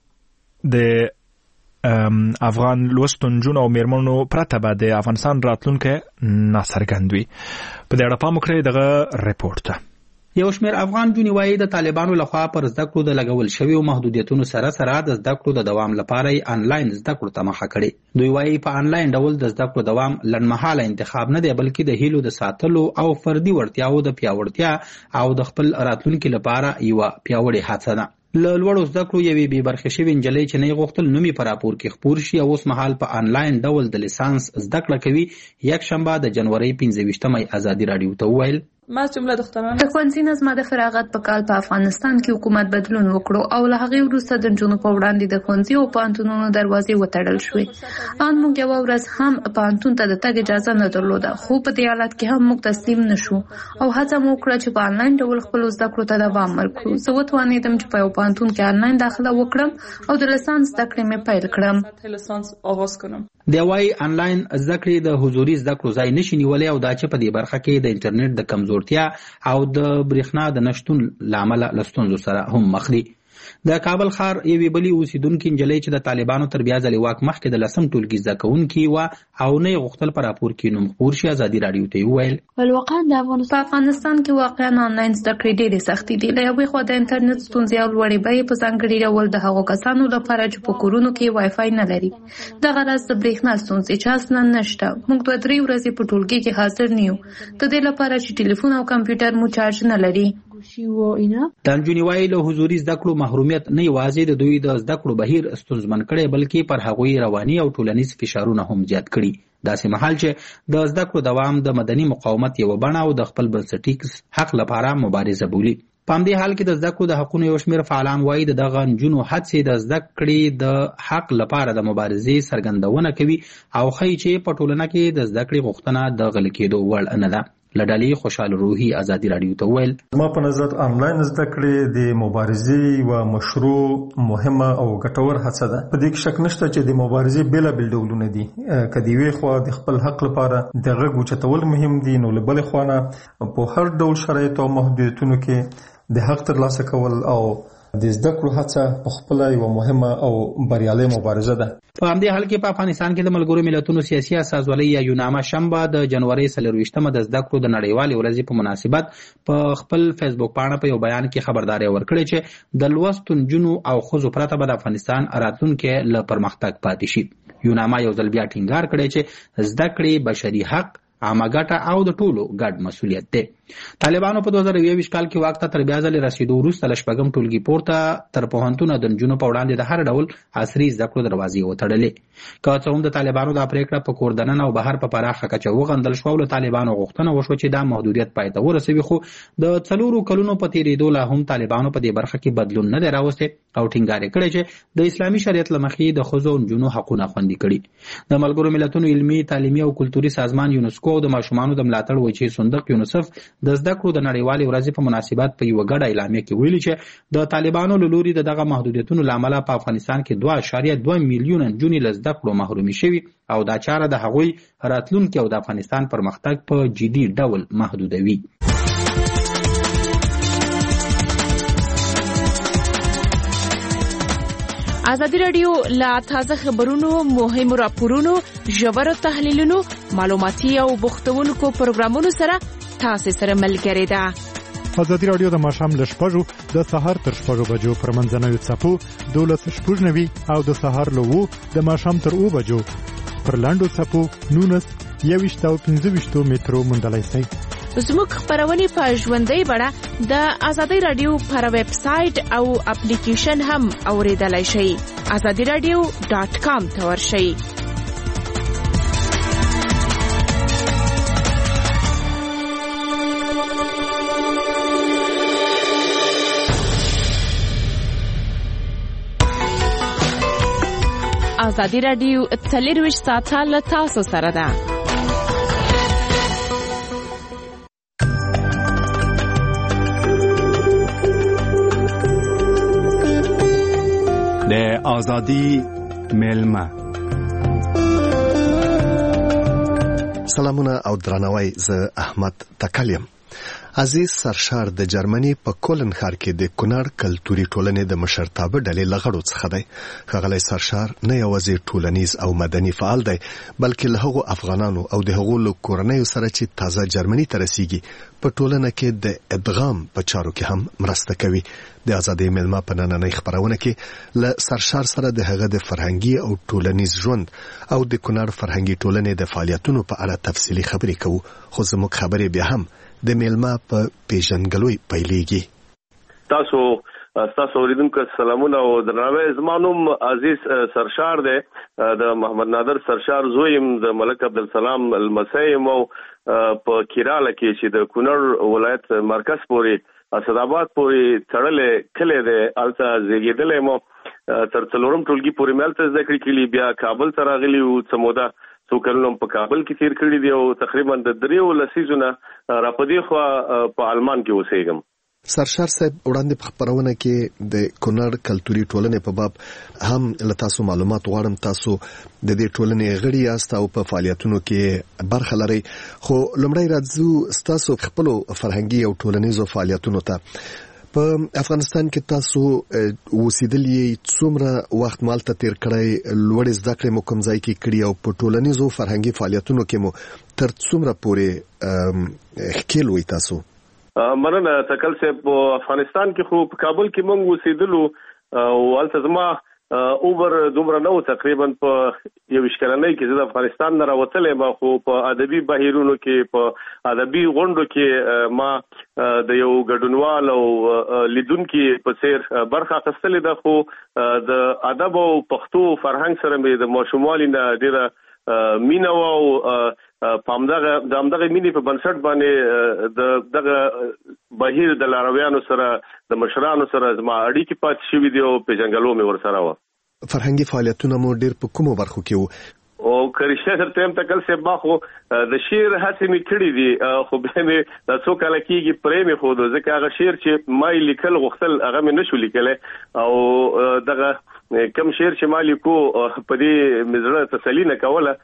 د افغان لوستو نجونو او میرمنو پرته به د افغانستان راتلونکی ناڅرګند وي. په دې اړه پام وکړئ دغه ریپورټ ته. یو شمېر افغان جونې وایي د طالبانو لخوا پر زده کړو د لګول شویو محدودیتونو سره سره د زده کړو د دوام لپاره یې آنلاین زده کړو ته مخه کړې. دوی وایي په آنلاین ډول د زده کړو دوام لنډمهاله انتخاب نه دی، بلکې د هیلو د ساتلو او فردي وړتیاو د پیاوړتیا او د خپل راتلونکي لپاره یوه پیاوړې هڅه ده. له لوړو زده کړو یوې بې برخې شوې نجلۍ چې نه یې غوښتل نوم یې په راپور کې خپور شي او اوس مهال په آنلاین ډول د لیسانس زده کړه کوي، یک شنبه د جنورۍ پنځه ویشتمه ازادي راډیو ته وویل ما جمله دختران د ښوونځي نه زما د فراغت په کال په افغانستان کې حکومت بدلون وکړو او له هغې وروسته د نجونو په وړاندې د ښوونځي او پوهنتونونو دروازې وتړل شوې. ان موږ یوه ورځ هم پوهنتون ته د تګ اجازه نه درلوده، خو په دې حالت کې هم موږ تسلیم نه شو او هڅه مو وکړه چې په آنلاین ډول خپلو زده کړو ته دوام ورکړو. زه وتوانېدم چې په یو پوهنتون کې آنلاین داخله وکړم او د لیسانس زده کړې مې پیل کړم. دی وایي آنلاین زده کړې د حضوري زده کړو ځای نشي نیولی او دا چې په دې برخه کې د انټرنیټ د کمزورتیا او د برېښنا د نشتون له امله له ستونزو سره هم مخ دي. د کابل ښار یوې بلې اوسیدونکې نجلۍ چې د طالبانو تر بیا ځلې واک مخکې د لسم ټولګي زده کوونکې وه او نه یې غوښتل په راپور کې نوم خپور شي، ازادي راډیو ته یې وویل په افغانستان کې واقعا آنلاین زده کړې ډېرې سختې دي. له یوې خوا د انټرنیټ ستونزې او لوړې بیې په ځانګړي ډول د هغو کسانو لپاره چې په کورونو کې وای فای نه لري. دغه راز د برېښنا ستونزې چې اصلا نشته. موږ دوه درې ورځې په ټولګي کې حاضر نه یو د دې لپاره چې ټلیفون او کمپیوټر مو چارج نه لري. دا نجونې وایي له حضوري زده کړو محرومیت نه یوازې د دوی د زده کړو بهیر ستونزمن کړی، بلکې پر هغوی رواني او ټولنیز فشارونه هم زیات کړي. داسې مهال چې د زده کړو دوام د مدني مقاومت یوه بڼه او د خپل بنسټیز حق لپاره مبارزه بولي. په همدې حال کې د زده کړو د حقونو یو شمېر فعالان وایي د دغه نجونو هڅې د زده کړې د حق لپاره د مبارزې څرګندونه کوي او ښیي چې په ټولنه کې د زده کړې غوښتنه د غلي کېدو وړ نه ده. لډالي خوشحال روحي ازادي راډیو ته ویل ما په نظر آنلاین زده کړې د مبارزې و مشروع مهمه او ګټور هڅه ده. په دې کې شک نشته چې د مبارزې بېلابېل ډولونه دي. که د یوې خوا د خپل حق لپاره د غږ اوچتول مهم دي، نو له بلې خوا نه په هر ډول شرایطو او محدودیتونو کې د حق ترلاسه کول او د زده کړو هڅه په خپله یوه مهمه او بریالۍ مبارزه ده. په همدې حال کې په افغانستان کې د ملګرو ملتونو سیاسي استازولۍ یا یوناما شنبه د جنورۍ څلرویشتمه د زده کړو د نړیوالې ورځې په مناسبت په خپل فیسبوک پاڼه په یو بیان کې خبرداری ورکړې چې د لوستو نجونو او ښځو پرته به د افغانستان راتلونکی له پرمختګ پاتې شي. یوناما یو ځل بیا ټینګار کړی چې زده کړې بشري حق، عامه ګټه او د ټولو ګډ مسؤلیت دی. طالبانو په دوه زره یو ویشت کال کې واک ته تر بیا ځلې رسېدو وروسته له شپږم ټولګي پورته تر پوهنتونه د نجونو په وړاندې د هر ډول عصري زده کړو دروازې وتړلې. که څه هم د طالبانو دا پرېکړه په کور دننه او بهر په پراخه کچه وغندل شوه او له طالبانو غوښتنه وشوه چې دا محدودیت پای ته ورسوي، خو د څلورو کلونو په تېرېدو لا هم طالبانو په دې برخه کې بدلون نه دی راوستی او ټینګار یې کړی چې د اسلامي شریعت له مخې د ښځو او نجونو حقونه خوندي کړي. د ملګرو ملتونو علمي، تعلیمي او کلتوري سازمان یونسکو او د ماشومانو د ملاتړ وجهې صندوق یونیسف د زده کړو د نړیوالې ورځې په مناسبت په یوه ګډه اعلامیه کې ویلي چې د طالبانو له لوري د دغه محدودیتونو له امله په افغانستان کې دوه اعشاریه دوه میلیونه نجونې له زده کړو محرومې شوي او دا چاره د هغوی راتلونکي او د افغانستان پرمختګ په جدي ډول محدودوي. ازادي راډیو لا تازه خبرونو، مهمو راپورونو، ژورو تحلیلونو، معلوماتي او بوختونکو پروګرامونو سره تاسو سره ملګری ده. ازادي راډیو د ماښام له شپږو د سهار تر شپږو بجو پر منځنوي څپو دولس شپږ نوي او د سهار له اوو د ماښام تر اوو بجو پر لاندو څپو نونس یویشت او پنځه ویشتو مترو موندلی شئ. زموږ خبرونه په ژوندۍ بڼه د ازادي راډیو پر ویب سټ او اپلیکیشن هم اوریدلای شئ. ازادي راډیو ډاٹ کام ته ورشئ. ازادي رادیو څلرویشت ساعته له تاسو سره ده. د ازادي ملما. سلامونه او درناوی، زه احمد تکلیم. عزیز سرشار د جرمني په کولن ښار کې د کونړ کلتوري ټولنې د مشرتابه ډلې له غړو څخه دی. ښاغلی سرشار نه یوازې ټولنیز او مدني فعال دی، بلکې له هغو افغانانو او د هغو له کورنیو سره چې تازه جرمني ته رسیږي په ټولنه کې د ادغام په چارو کې هم مرسته کوي. د ازادۍ ملما په نننۍ خپرونه کې له سرشار سره د هغه د فرهنګي او ټولنیز ژوند او د کونړ فرهنګي ټولنې د فعالیتونو په اړه تفصیلي خبرې کوو، خو زموږ خبرې بیا هم د میلما په پیژنګلوي پیلېږي. تاسو تاسو اوریدونکو سلامونه او درناوی. زما نوم عزیز سرشار دی، د محمد نادر سرشار زویم، د ملک عبدالسلام المسیم او په کیراله کې چې د کونړ ولایت مرکز پورې اسداباد پورې تړلې کلی دی، هلته زیږېدلی مو. تر څلورم ټولګي پورې مې هلته زده کړې کړي، بیا کابل ته راغلي وو. څه موده څو کلونه په کابل کې تیر کړي دي او تقریبا د دریو لسیزونه را په دې خوا په آلمان کې اوسېږم. سرشار صاحب، وړاندې په خپرونه کې د کونړ کلتوري ټولنې په باب هم له تاسو معلومات غواړم. تاسو د دې ټولنې غړي یاست او په فعالیتونو کې برخه لرئ، خو لومړی راځو ستاسو خپلو فرهنګي او ټولنیزو فعالیتونو ته. په افغانستان کې تاسو اوسېدلي څومره وخت مالته تیر کړی، لوړې زده کړې مو کوم ځای کې کړي او په ټولنیزو فرهنګي فعالیتونو کې مو تر څومره پورې ښکېل وئ تاسو؟ مننه تکل صاحب. په افغانستان کې خو په کابل کې موږ اوسېدلو او هلته زما عمر دومره نه و، تقریبا په یویشت کلنۍ کې زه د افغانستان نه راوتلی یم، خو په ادبي بهیرونو کې په ادبي غونډو کې ما د یو ګډونوال او لیدونکي په څیر برخه اخیستلې ده. خو د ادب او پښتو فرهنګ سره مې د ماشوموالي نه ډېره مینه وه او په همدغه د همدغه مینې په بنسټ باندې د دغه بهیر د لارویانو سره د مشرانو سره زما اړیکې پاتې شوي دي او پیژنګلو مې ورسره وه. فرهنګي فعالیتونه مو ډېر په کومو برخو کې وو؟ او که رښتیا درته وایم تکل صاحب، ما خو د شعر هڅې مې کړي دي، خو بیا مې دا څو کاله کېږي پرې مې ښودو، ځکه هغه شعر چې ما یې لیکل غوښتل هغه مې نشو لیکلی او دغه کم شعر چې ما لیکو په دې مې زړه تسلي نه کوله.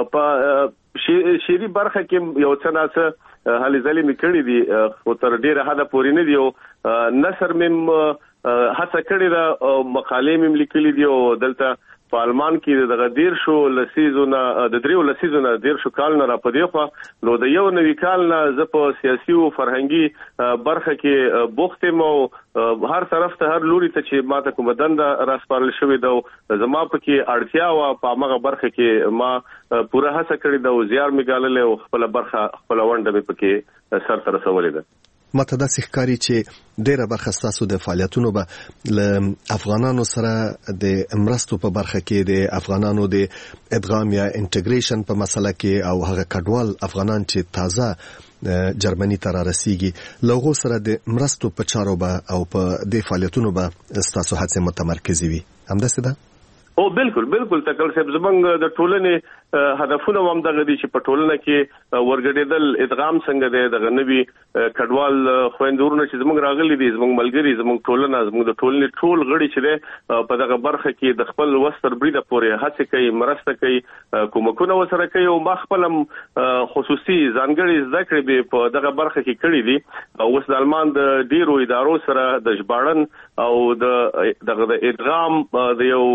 په شعري برخه کې یو څه ناڅه هلې ځلې مې کړي دي، خو تر ډېره حده پورې نه دي. او نثر مې هڅه کړې ده او مقالې مې لیکلي دي او دلته په آلمان کې دغه دیر شو لسیزونه د دریو لسیزونه دیر شو کال نه را پدې خو نو د یو نوي کال نه زه په سیاسي او فرهنګي برخه کې بوخت یم او هر طرف ته هر لوري ته چې ماته کومه دنده راسپارل شوې ده زما پکې اړتیا و په هغه برخه کې ما پوره هڅه کړې ده او زیار مې ګاللې او خپل برخه خپل ونده مې پکې سر ته رسولې ده. ماته داسې ښکاري چې ډېره برخه ستاسو د فعالیتونو به له افغانانو سره د مرستو په برخه کې د افغانانو د ادغام یا انټیګریشن په مسله کې او هغه کډوال افغانان چې تازه جرمني ته را رسیږي له هغو سره د مرستو په چارو به او په دې فعالیتونو به ستاسو هڅې متمرکزې وي، همداسې ده؟ او بالکل بالکل تکل صاحب، زمونږ د ټولنې هدفونه هم دغه دي چې په ټولنه کې ورګډېدل، ادغام څنګه دی، دغه نوي کډوال خويندورونه چې زمونږ راغلي دي، زمونږ ملګري، زمونږ ټولنه، زمونږ د ټولنې ټول غړي چې دی په دغه برخه کې د خپل وستر بریده پورې هڅه کوي، مرسته کوي، کومکونه وسره کوي او ما خپل خصوصي ځانګړي زده کړې په دغه برخه کې کړې دي. اوس د آلمان د ډیرو ادارو سره د ژباړن او د دغه د ادغام د یو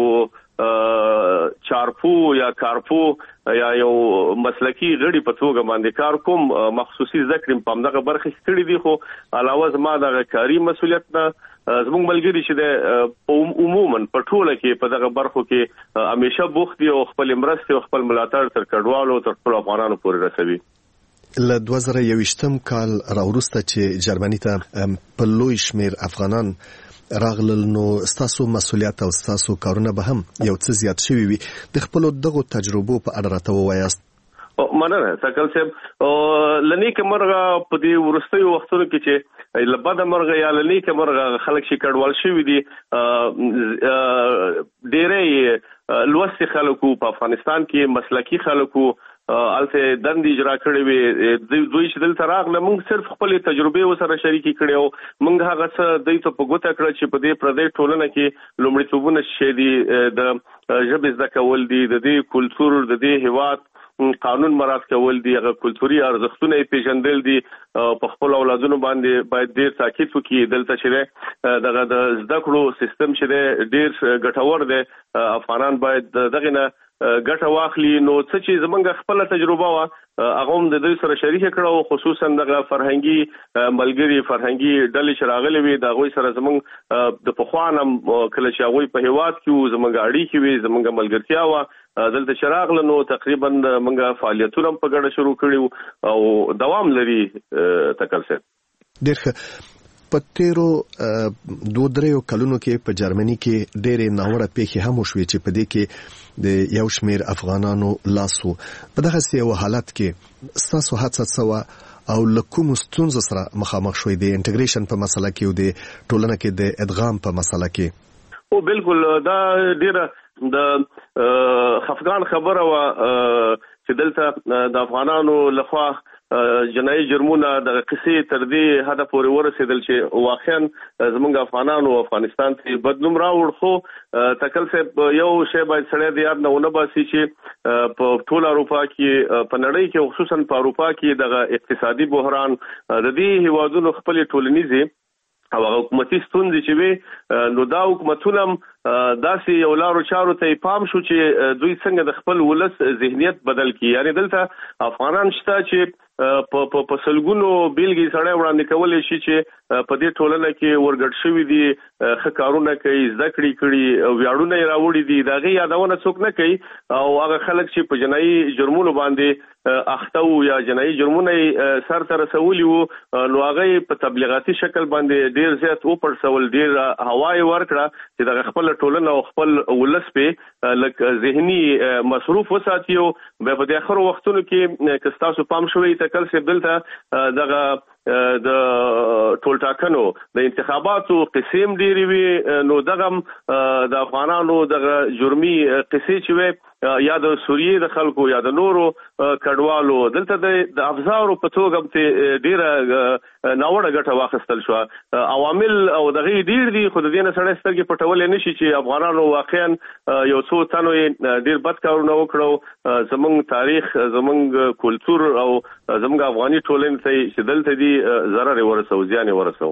چارپو یا کارپو یا یو مسلکی غړي په توګه باندې کار کوم، مخصوصي ذکر په همدغه برخه کې کړی دي. خو علاوه زما د کاری مسولیت نه زموږ ملګري چې د عموما په ټوله کې په دغه برخو کې همیشه بوخت دي او خپل مرستې او خپل ملاتړ تر کډوالو تر خپل افغانانو پورې رسوي. له دوه زره یوویشتم کال راوروسته چې جرمني ته په لوی شمیر افغانان راغلل، نو ستاسو مسولیت او ستاسو کارونه به هم یو څه زیات شوي وي. د خپلو دغو تجربو په اړه راته ووایاست. مننه تکل صاحب لنی کې مرغه په دې ورستیو وختونو کې چې لبد مرغه یا لنی کې مرغه خلک شي کډوال شوی دي ډېرې لوستي خلکو په افغانستان کې مسلکی خلکو الته دند اجرا کړی وي دوی چې دلته راغله موږ صرف خپل تجربه وسره شریکي کړو موږ هغه څه دوی ته په ګوته کړ چې په دې پردې ټولنه کې لومړیتوبونه شې دي د ژبې زده کول دي د دې کلچر د دې هیواد قانون مراعات کول دي هغه کلتوري ارزښتونه پیژندل دي په خپل اولادونو باندې باید ډیر تاکید وکړي دلته چې دغه د زده کړو سیستم چې ډیر ګټور دی افغانان باید دغه نه ګټه واخلي نو څه چې زمونږ خپل تجربه وا هغه هم د دې سره شریک کړو خصوصا د فرهنګي ملګری فرهنګي ډلې شراغلي وي د غوي سره زمونږ د پخوانم کله چې غوي په هیواد کې زمونږ اړیکې وي زمونږ ملګرتیا وا دلته شراغله نو تقریبا موږ فعالیتونه په ګډه شروع کړیو او دوام لري تکلسه ډېر پتیرو دوه دریو کلونو کې په جرمني کې ډېرې ناوړه پیښې هم وشوې چې په دې کې د یو شمېر افغانانو لاسو په دغه سیو حالت کې تاسو هڅه سوا او لکوم ستونزې سره مخامخ شوې د انټیګریشن په مسله کې او د ټولنه کې د ادغام په مسله کې او بالکل دا ډېره د خفقان خبره وا چې دلته د افغانانو لخوا جنایي جرمونه د قصې تر دې هدف پورې ورسېدل چې واقعا زموږ افغانانو افغانستان ته بدلون راوړ خو تکل صاحب یو شی باید سره د یاد نه ونه باسي چې په ټول اروپا کې په نړۍ کې خصوصا په اروپا کې د اقتصادي بحران د دې هیوادونو خپل ټولنیزي او حکومتي ستونزې چې وي نو دا حکومتونه داسې یو لارو چارو ته پام شو چې دوی څنګه د خپل ولس ذهنیت بدل کړي یعنی دلته افغانان شته چې په په سلګونو بیلګې سره وړاندې کولای شي چې په دې ټولنه کې ورګډ شوی دي خکارونه کوي ذکرې کړي ویاړونه راوړي دي دغه یادونه څوک نه کوي او هغه خلک چې په جنایي جرمونو باندې اخته او یا جنایي جرمونه سر تر رسولي وو نو هغه په تبلیغاتي شکل باندې ډیر زیات او پرسول ډیر هواي ورکړه چې دغه خپل ټولنه او خپل ولس په لک ذهني مصروف وساتیو په دې اخر وختونو کې کستاسو پام شوی تکل څه دلته دغه د ټول ټاکنو د انتخاباتو قسم ډیری وی نو دغه د افغانانو د جرمي قصې چې وي یا د سوریې د خلکو یا د نورو کډوالو دلته د افزارو په توګه ته ډیره ناوړه ګټه واخیستل شو عوامل او دغه ډیر دي خو د دې نه سره سترګې پټول نه شي چې افغانانو واقعا یو څو تنو ډیر بد کارونه وکړو زمونږ تاریخ زمونږ کلچر او زمونږ افغاني ټولنې ته چې دلته دي ضرر ورسو ځان ورسو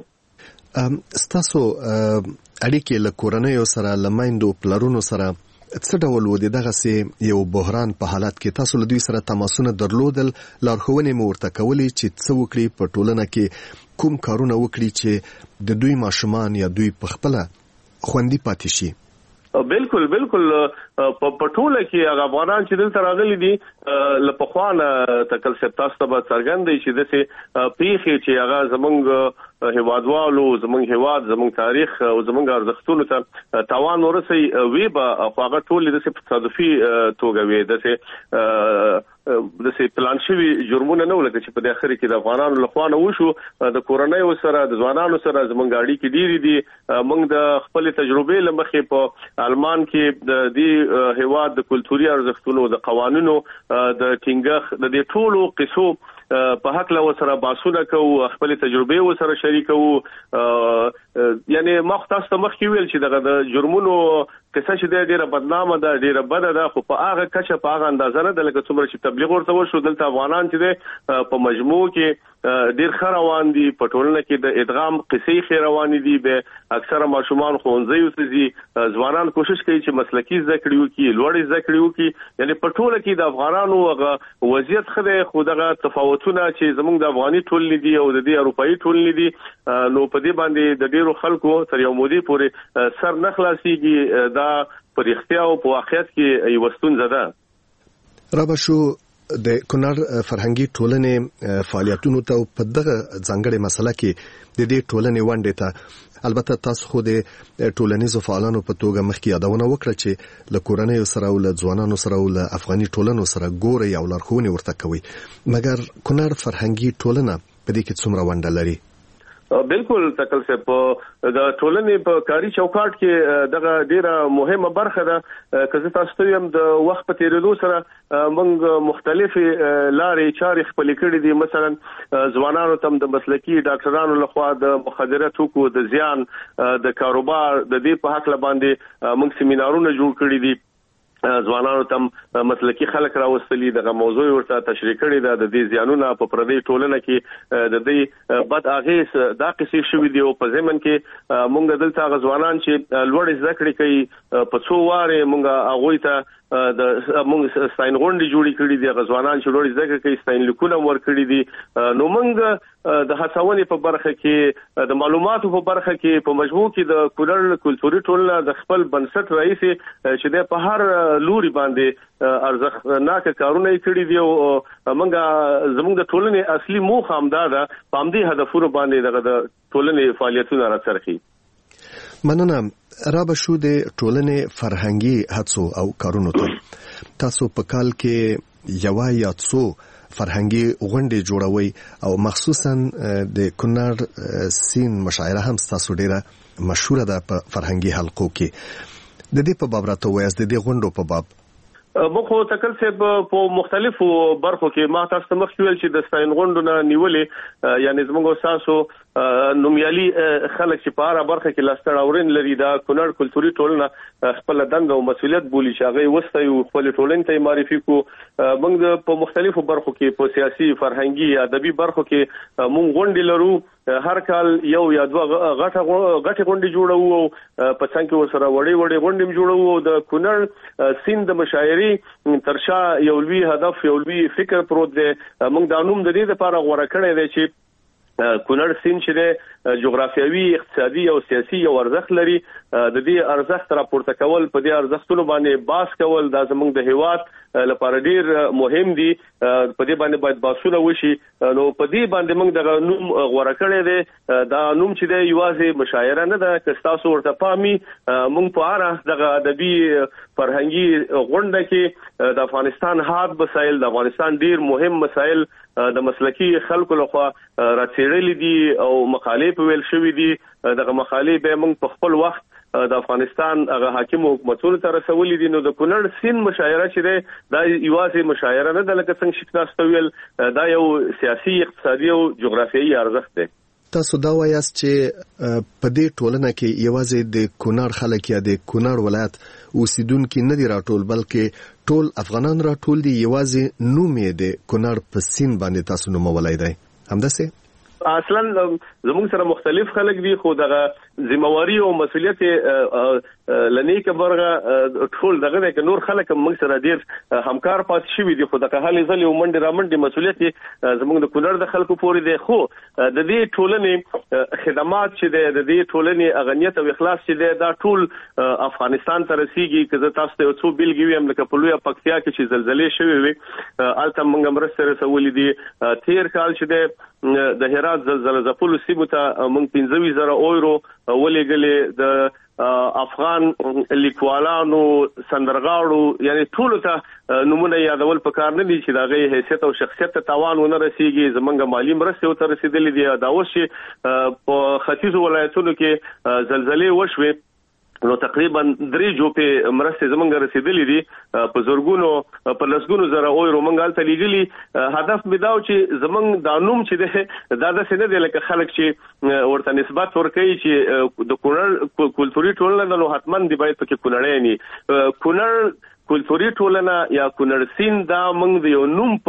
ستاسو اړیکې له کورنۍ سره لمایندو پلرونو سره څه ډول و دغه سي یو بحران په حالت کې تاسو له دوی سره تماسونه درلودل لارښوونې مو ورته کولې چې څه وکړي په ټولنه کې کوم کارونه وکړي چې د دوی ماشومان یا دوی په خپل خوندي پاتې شي بالکل بالکل په ټوله کې هغه افغانان چې دلته راغلي دي لپخوانه تکل سپتاس ته څرګندې چې دسه پیخي چې هغه زمونږ هیوادوالو زمونږ هیواد زمونږ تاریخ او زمونږ ارزښتونو ته تاوان ورسي وی به هغه ټول د تصادفي توګه وي دسه د سي پلان شوی جرمونه نه ولکه چې په اخر کې د افغانانو لخوا نه وشو د کورنۍ سره د ځوانانو سره زمونږ اړیکې ډېری دي موږ د خپل تجربې لمخې په آلمان کې د دې هیواد د کلتوري ارزښتونو د قوانینو د ټینګښ د دې ټولو قصو په حق له سره باسونه کوو خپل تجربې سره شریکو یعنی مختص ته مخ کې ویل چې دغه د جرمونو کیسه چې ډیره بدنامه ده ډیره بده ده خو په هغه کچه په هغه اندازه نه د لکه څومره چې تبلیغ ورته وشو دلته افغانان چې په مجموع کې ډیر خروان دي په ټولنه کې د ادغام قصې خروان دي به اکثره ماشومان خوندزي وسدي ځوانان کوشش کوي چې مسلکی ذکر وکړي لوړ ذکر وکړي یعنی په ټوله کې د افغانانو وضعیت خده خودغه تفاوتونه چې زموږ د افغاني ټولنې دي او د دې اروپאי ټولنې دي نو په دې باندې د ډیرو خلکو تر یو مودي پورې سر نه خلاصيږي دا پر اختیار او په واقعیت کې یو ستونزه ده رابشو د کونړ فرهنګي ټولنې فعالیتونو ته په دغه ځانګړې مسله کې د دې ټولنې ونډې ته البته تاسو خو د ټولنیزو فعالانو په توګه مخکې یادونه وکړه چې له کورنۍ سره او له ځوانانو سره او له افغاني ټولنو سره ګوري او لارښوونې ورته کوي مګر کونړ فرهنګي ټولنه په دې کې څومره ونډه لري؟ بالکل تکل سے په د ټولنې په کاری چوکاټ کې دغه ډیره مهمه برخه ده که زه تاسو ته یم د وخت په تیریدو سره موږ مختلفي لارې چارې خپل کړې دي مثلا ځوانانو تم د مسلکی ډاکټرانو لخوا د مخدره توکو د زیان د کاروبار د دې په حق باندې موږ سیمینارونه جوړ کړی دي ځوانانو تم مسلکی خلک راوستلي دغه موضوع ورته تشریح کړي ده د دې زیانونه په پردي ټولنه کې د دې بد اغیز دا قصې شوې دي او په ځمن کې مونږ دلته غزوانان چې لوړ زده کړې کوي په څو واره مونږ هغه ته د مونږ ستاین غونډې جوړې کړې دي غزوانان چې لوړ زده کړې کوي ستاین لیکونه ور کړې دي نو مونږ د هڅونې په برخه کې د معلوماتو په برخه کې په مجموع کې د کونړ کلتوري ټولنه د خپل بنسټ رئیس چې د په هر لوري باندې ارزښتناک کارونه کړی دی او موږ زموږ د ټولنې اصلي موخه همدا ده په همدې هدفونو باندې د ټولنې فعالیتونه راڅرخي. مننه. را به شو د ټولنې فرهنګي هڅو او کارونو ته تاسو په کال کې یو یا څو فرهنګي غونډې جوړوي او مخصوصا د کونړ سین مشاعره هم تاسو ډیره مشهوره ده په فرهنګي حلقو کې د دې په باب راته وایاست د دې غونډو په باب؟ مخو تکل سے په مختلفو برخو کې ما تاسو مخ ویل چې د ستاین غونډونه نیولې یعنی زموږ تاسو نومیالي خلک چې په اړه برخه کې لاستړ اورین لري دا کونړ کلتوري ټولنه خپل دنده او مسولیت بولی چې هغه وسته یو خپل ټولنې ته معرفي کو موږ په مختلفو برخو کې په سیاسي فرهنګي ادبي برخو کې موږ غونډې لرو هر کال یو یا دوه غټه غټه غونډې جوړو او په څنګه کې ورسره وړي وړي غونډې جوړو د کونړ سیند مشاعري ترشا یو لوی هدف یو لوی فکر پروت دی موږ د انوم د دې لپاره غوړه کړی دی چې کونړ سیند چې جغرافیوي اقتصادي او سیاسي یو ارزښت لري د دې ارزښت راپورته کول په دې ارزښتونو باندې باس کول د زموږ د هیواد لپاره ډیر مهم دي په دې باندې باید باسونه وشي نو په دې باندې موږ د نوم غوړه کړی دی دا نوم چې دی یوازې مشاعره نه ده که تاسو ورته پامي موږ په اړه د ادبي فرهنګي غونډه کې د افغانستان حاد مسایل د افغانستان ډیر مهم مسایل د مسلکی خلکو لخوا راڅېړل دي او مقالې په ویل شوې دي دغه مقالې به موږ په خپل وخت د افغانستان هغه حاکم حکومتونو ته رسولې دي نو د کونړ سین مشاعره چې ده دا یوازې مشاعره نه ده لکه څنګه چې تاسو ویل دا یو سیاسي اقتصادي او جغرافیایي ارزښت دی. تاسو دا وایاست چې په دې ټولنه کې یوازې د کونړ خلک یا د کونړ ولایت اوسیدونکو نه دي راټول بلکې ټول افغانان راټول دي یوازې نوم یې د کونړ په سین باندې تاسو نومولای دی همداسې؟ اصلا زموږ سره مختلف خلک دي خو دغه ذمہواری او مسولیت لنی کبرغه ټول دغه د نور خلک موږ سره ډیر همکار پات شوی دي خو دغه حالې ځلې ومنډه رامنډه مسولیت زموږ د کونړ د خلکو پورې دي خو د دې ټولنې خدمات چې د دې ټولنې اغنیت او اخلاص چې دا ټول افغانستان ته رسیږي که تاسو ته څو بیلګې ویم لکه په لوی پکتیا کې چې زلزلې شوې وي الته موږ مرسته رسولې دي تیر کال چې د هرات زلزلہ ځپلو سیمو ته موږ پنځه زره اورو ولېګلې د افغان لیکوالانو سندرغاړو یعنی ټول ته نمونه یادول پکار نه دي چې دغه حیثیت او شخصیت ته تاوان ونه رسیږي زمونږ مالی مرسته ته رسیدلې دي دا اوس چې په ختیځ ولایتونو کې زلزلې وشوي نو تقریبا درې جوپې مرسته زمونږ رسیدلې دي په زورګونو په لسګونو زره اورو مونږ ته لګلي هدف مداو چې زمونږ د نوم چې ده دا د سینې د لکه خلک چې ورته نسبت ورکړي چې د کونړ کلتوري ټولنه نو حتمان دی باید پکې کونړی نه کونړ کلتوري ټولنه یا کونړ سین دا موږ د یو نوم په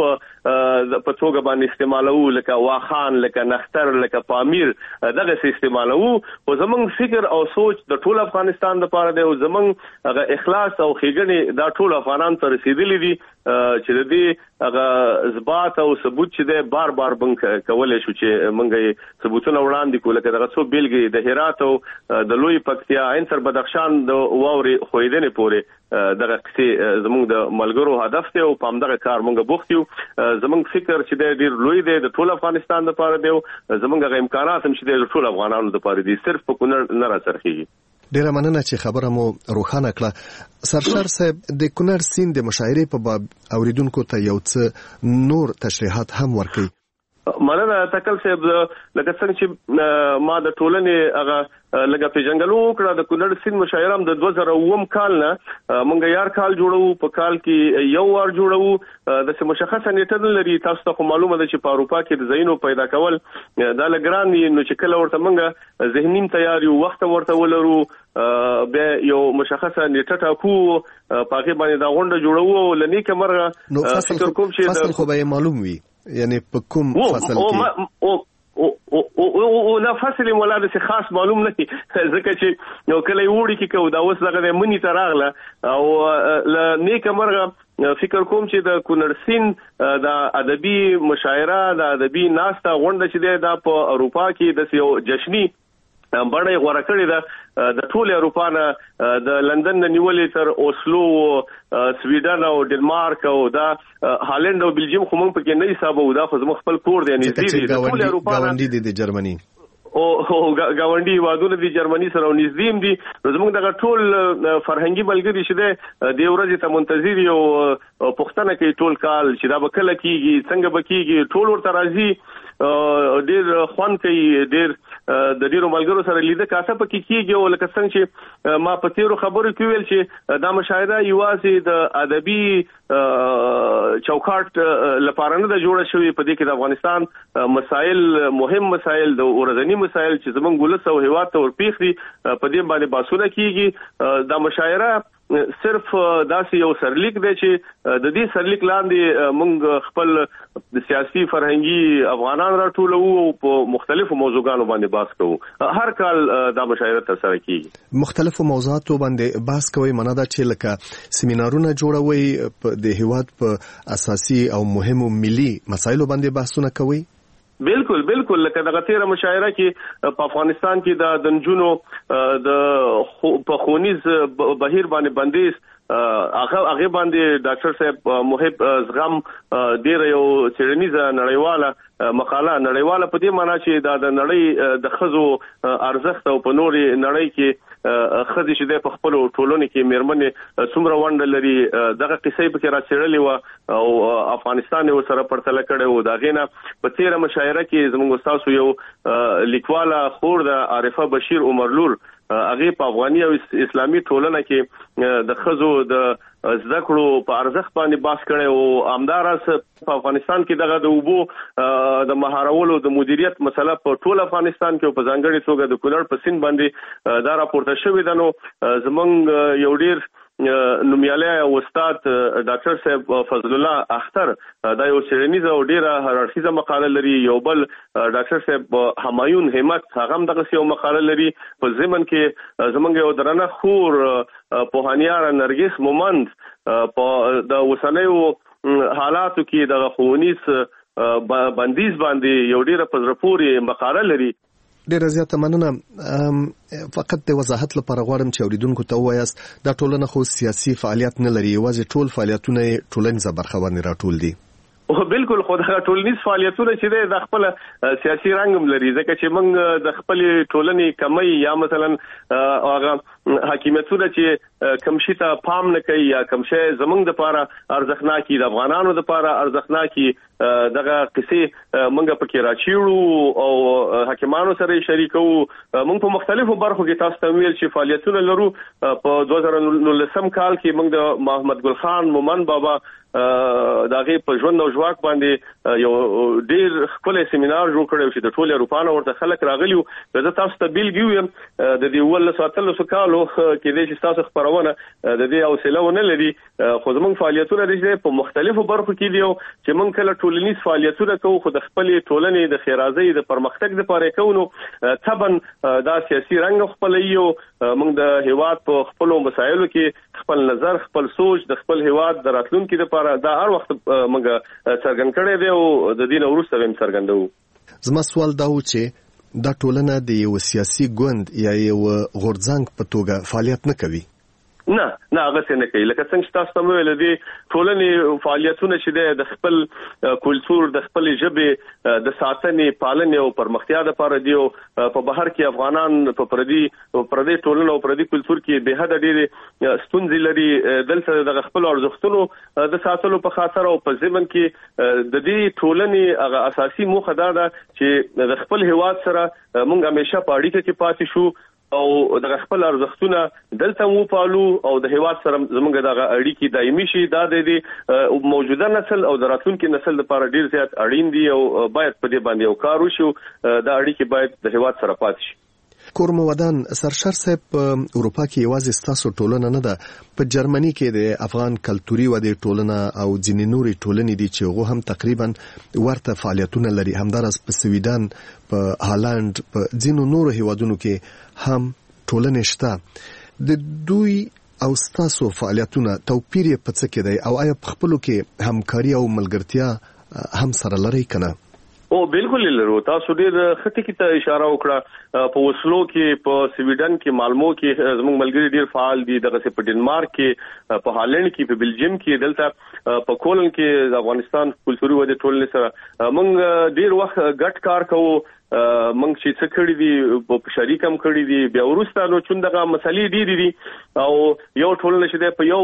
په توګه باندې استعمالو لکه واخان لکه نختر لکه پامیر دغه استعمالو او زمونږ فکر او سوچ د ټول افغانستان لپاره دی او زمونږ هغه اخلاص او خېګنې دا ټول افغانان ته رسیدلي دي چې د دې هغه اثبات او ثبوت چې دی بار بار بنک کولای شو چې مونږ ثبوتونه وړاندې کول لکه دغه څو بیلګې د هرات او د لوی پکتیا انصر بدخشان د واوري خویدنې پورې دغه کسي زموږ د ملګرو هدف دی او پام دغه کار مونږ بوخت یو زموږ فکر چې دی ډیر لوی دی د ټول افغانستان لپاره دی زموږ غو امکانات هم چې دی د ټول افغانانو لپاره دي صرف په کونړ نه راڅرخي. ډیره مننه چې خبره مو روښانه کړه. سرشار صاحب د کونړ سیند د مشاعرې په باب اوریدونکو ته یو څه نور تشریحات هم ورکړي. مننه تکل صاحب لکه څنګه چې ما د ټولنې هغه لګه پیژنګلو کړه د کونړ سیند مشاعره د دوه زره اووم کال نه مونږ یار کال جوړو په کال کې یو ور جوړو د مشخصه نیټه لري تاسو ته معلومه ده چې په اروپا کې د زینو پیدا کول دا لګران نو چې کله ورته مونږ ذهنیم تیاری وخت ورته ولرو به یو مشخصه نیټه ټاکو پاکي باندې دا غونډه جوړو لنی کمرغه فکر کوم چې فصل خو به معلوم وي یعنی په کوم فصل کې او او او او لا فصل ولا د خاص معلوم نه ځکه چې یو کله وړي کې کو دا اوس دغه منی تراغله او ل نیک مرغه فکر کوم چې د کونړ سیند د ادبي مشاعره د ادبي ناسته غونډه چې د په اروپا کې د یو جشنی بڼه غوړه کړې ده د ټول اروپا نه د لندن نه نیولې تر اوسلو سویډن او ډنمارک او دا هالند او بلجیم خو موږ پکې نه حساب او دا خو زموږ خپل کور دی نږدې د ټول اروپا غونډې دي د جرمني او غونډي وادونه دي جرمني سره نږدې دي زموږ دغه ټول فرهنګي بلګری شته د ورځې ته منتظر یو پښتنه کې ټول کال چې دا بکله کیږي څنګه بکیږي ټول ورته راځي ډیر خوان کوي ډیر د ډیرو ملګرو سره لیده کاسه پکې کیږي او لکه څنګه چې ما په تیرو خبرو کې ویل چې دا مشاهده یوازې د ادبي چوکاټ لپاره نه جوړه شوې په دې کې د افغانستان مسائل مهم مسائل د ورځنی مسائل چې زمونږ ولس او هیواد ته ورپیښ دي په دې باندې باسونه کیږي دا مشاعره صرف داسې یو سرلیک دی چې د دې سرلیک لاندې موږ خپل د سیاسي فرهنګي افغانان راټولو او په مختلفو موضوعاتو باندې بحث کوو هر کال دا مشاعره ترسره کیږي مختلفو موضوعاتو باندې بحث کوي منه دا چې لکه سیمینارونه جوړوي د هیواد په اساسي او مهمو ملي مسایلو باندې بحثونه کوي. بالکل بالکل لکه دغه تیره مشاعره کې په افغانستان کې د دنجونو د په خونیز بهیر باندې بندیز هغه هغه باندې ډاکټر صاحب محب زغم ډیر یو چرنیزه نړیواله مقاله نړیواله په دې معنی چې دا د نړۍ د خزو ارزښت او په نوري نړۍ کې خزي چې د خپل ټولنې کې میرمنې څومره وند لري دغه قصې په کې راڅېړلې و او افغانستان یو سره پرتل کړي و دا غینه په تیره مشاعره کې زموږ استاد یو لیکواله خور د عارفه بشیر عمرلور هغه په افغاني او اسلامي ټولنه کې د خزو د زده کړو په ارزښت باندې بحث کړي او امدارس په افغانستان کې دغه د وبو د مهارولو د مدیریت مسله په ټول افغانستان کې په ځانګړي توګه د کونړ په سیند باندې دا راپورته شوې ده. نو زمونږ یو ډیر نومیاله استاد ډاکټر صاحب فضل الله اختر دا یو سرنیزه او ډیره هررخیزه مقاله لري. یو بل ډاکټر صاحب همایون همت هغه هم دغه یو مقاله لري په ضمن کې زمونږ یو درنه خور پوهانیار نرګس مومند په د وسنیو حالاتو کې د خونیس بندیز باندې یو ډیره پزرپوري مقاله لري. ډیره زیاته مننه. فقط د وضاحت لپاره غواړم چې اوریدونکو ته وایاست دا ټولنه خو سیاسي فعالیت نه لري یوازې ټول فعالیتونه ټولنیزه برخه باندې راټول دي. او بالکل خدای ټولنیز فعالیتونه چې د خپل سیاسي رنګم لري ځکه چې موږ د خپل ټولنې کمی یا مثلا هغه حاکمیتونه چې کمشي ته پام نه کوي یا کمشه زمونږ د لپاره ارزښتناکي د افغانانو د لپاره ارزښتناکي دغه قصې موږ پکې راچیړو او حکیمانو سره شریکو. موږ په مختلفو برخو کې تاسو ته ویل چې فعالیتونه لرو. په دوه زره نولسم کال کې موږ د محمد ګل خان مومن بابا داغه په ژوند او ژواک باندې یو ډیر خپل سیمینار جوړ کړو چې د ټول اروپا نه ورته خلک راغلیو. زه تاسو ته بیل ګیوم د دې ول ساتلو سکالو کولو کې د تاسو خبرونه د دې حوصله ونه لري خو زموږ فعالیتونه د په مختلفو برخو کې دي چې موږ کله ټولنیز فعالیتونه کوو خو د خپل ټولنې د خیرازۍ د پرمختګ لپاره کوو طبعا دا سیاسي رنګ خپل یو موږ د هیواد په خپل مسایلو کې خپل نظر خپل سوچ د خپل هیواد د راتلونکو لپاره دا هر وخت موږ څرګند کړی دی او د دې وروسته هم څرګندو. زما سوال دا و چې دا ټولنه د یو سیاسي ګوند یا یو غورځنګ په توګه فعالیت نه کوي. نه نه هغه څنګه کوي لکه څنګه چې تاسو ته ویل دي ټولنې فعالیتونه چې د خپل کلچر د خپل ژبې د ساتنې پالنې او پرمختیا لپاره دی په بهر کې افغانان په پردي پردي ټولنه او پردي کلچر کې به حد ډېر ستونزې لري دلته د خپل ارزښتونو د ساتلو په خاطر او په ځمن کې د دې ټولنې هغه اساسي موخه دا ده چې د خپل هیواد سره موږ همیشه په اړیکه کې پاتې شو او د خپل ارزښتونه دلته مو پالو او د هیواد سره زمونږ د اړیکې دایمي شي دا د موجوده نسل او د راتلونکي نسل لپاره ډیر زیات اړین دي او باید په دې باندې یو کار وشي دا اړیکې باید د هیواد سره پاتې شي. کورمودان سرشار صاحب په اروپا کې یوازې ستاسو ټولنه نه ده په جرمني کې د افغان کلتوري ودې ټولنه او ځینې نورې ټولنې دي چې هغه هم تقریبا ورته فعالیتونه لري همدارس په سویډن په هالند په ځینو نورو هیوادونو کې هم ټولنې شته د دوی او ستاسو فعالیتونه توپیر په څه کې دی او آیا په خپلو کې همکاري او ملګرتیا هم سره لري کنه؟ او بالکل لرو تاسو ډیر خټی کې ته اشاره وکړه په وسلو کې په سویډن کې مالمو کې زموږ ملګری ډیر فعال دي دغه په ډنمارک کې په هالند کې په بلجیم کې دلته په کولن کې د افغانستان کلتوري ودې ټولنې سره موږ ډیر وخت ګډ کار کوو موږ چې څه کړی دي په شریکم کړی دي بیا ورسته نو چې دغه مسلې ډېرې دي او یو ټولنه چې په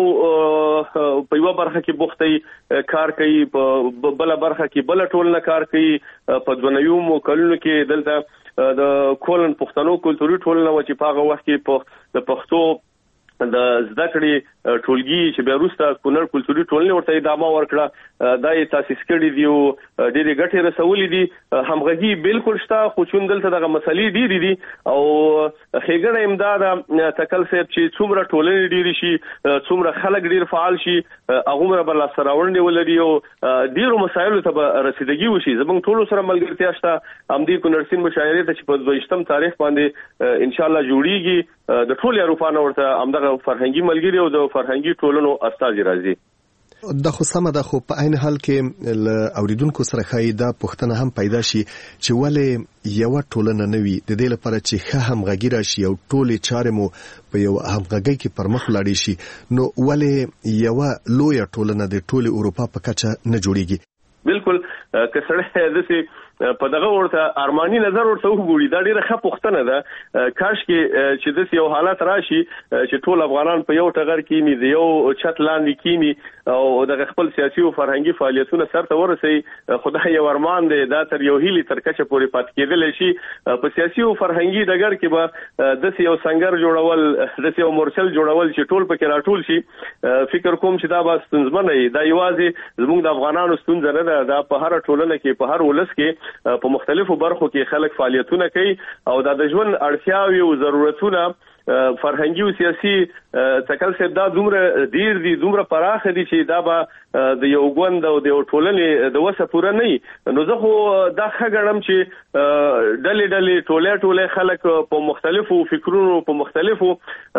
یو په یو برخه کې بوختي کار کوي په بل برخه کې بل ټولنه کار کوي په دونیوم کلونو کې دلته د کولن پښتنو کلتوري ټولنه و چې په هغه وخت کې په د پښتو د زده کړې ټولګي چې بیا وروسته کونړ کلتوري ټولنې ورته ادامه ورکړه دا یې تاسیس کړي دي او ډېرې ګټې رسولې دي همغږي بالکل شته خو چون دلته دغه مسلې ډېرې دي او ښېګڼه امداد تکل صاحب چې څومره ټولنې ډېرې شي څومره خلک ډېر فعال شي هغومره به لاسته راوړنې ولري او ډېرو مسایلو ته به رسیدګي وشي زموږ ټولو سره ملګرتیا شته همدې کونړ سیند مشاعرې ته چې په دویشتم تاریخ باندې انشاءالله جوړیږي د ټولو اروپا ورته همدغه فرهنګي ملګری او د فرهنګي ټولنو استازي راځي. د خو سمه ده خو په عین حال کې اوریدونکو سره خای دا پوښتنه هم پیدا شي چې ولې یو ټولنه نوي د دې لپاره چې ښه همغږي راشي او ټولې چارې مو په یو همغږي کې پرمخ لاړې شي نو ولې یو لوی ټولنه د ټولې اروپا په کچه نه جوړیږي؟ بالکل که سره دسي په دغه ورته ارماني نظر ورته وګوري دا ډیره ښه پوښتنه ده کاش کې چې دسي یو حالت راشي چې ټول افغانان په یو ټغر کې می دی یو چت لاندې کیمی او د خپل سیاسي او فرهنګي فعالیتونو سره ورسي خدای یو ارمان دی دا تر یو هیلي تر کچه پورې پات کېدل شي په سیاسي او فرهنګي ډګر کې به دسي یو څنګه جوړول دسي یو مورچل جوړول چې ټول پکې راټول شي فکر کوم چې دا به ستونزمن نه دا یوازې زموږ د افغانانو ستونزه نه ده دا په هر ټولنه کې په هر ولس کې په مختلفو برخو کې خلک فعالیتونه کوي او د ژوند اړتیاوې او ضرورتونه فرهنګي او سیاسي تکل څه دا دومره ډیر دي دومره پراخ دي چې دا به د یو ګوند او د ټولنې د وسه پوره نه نو زه خو دا ښه چې ډلې ډلې ټوله ټوله خلک په مختلفو فکرونو په مختلفو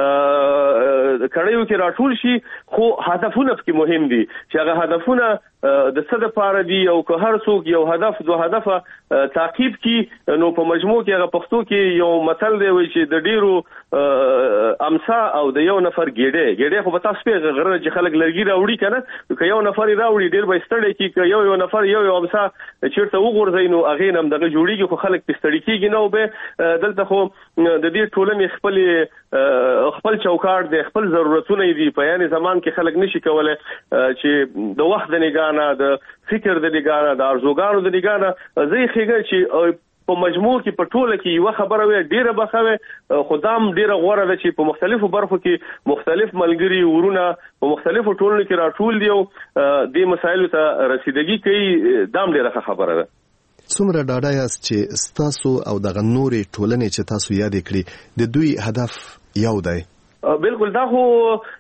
کړیو کې راټول شي خو هدفونه پکې مهم دي چې هغه هدفونه د څه لپاره دي او که هر څوک یو هدف دو هدف تعقیب کی نو په مجموع کې هغه پښتو کې یو متل دی چې د ډیرو امسا او د یو نفر ګډه ګډه خو به تاسو په غره چې خلک لرګي راوړي کنه که یو نفر راوړي ډیر به ستړي کی که یو یو نفر یو یو امسا چیرته وګورځي نو هغه نم دغه جوړیږي خو خلک پستړي کیږي نو به دلته خو د دې ټولنې خپل خپل چوکاټ د خپل ضرورتونه دي په یاني زمان کې خلک نشي کولای چې د وخت د نگانه د فکر د نگانه د ارزوګانو د نگانه زه ښیګه چې په مجموع کې په ټوله کې یو خبره وي ډیره بخوي خدام ډیره غوړه ده چې په مختلفو برخو کې مختلف ملګری ورونه په مختلفو ټولنو کې راټول دي او د مسایلو ته رسیدګي کوي دام ډیره خبره ده. څومره ډاډه یاست چې ستاسو او دغه نورې ټولنې چې تاسو یاد کړی د دوی هدف یو دی؟ بالکل دا خو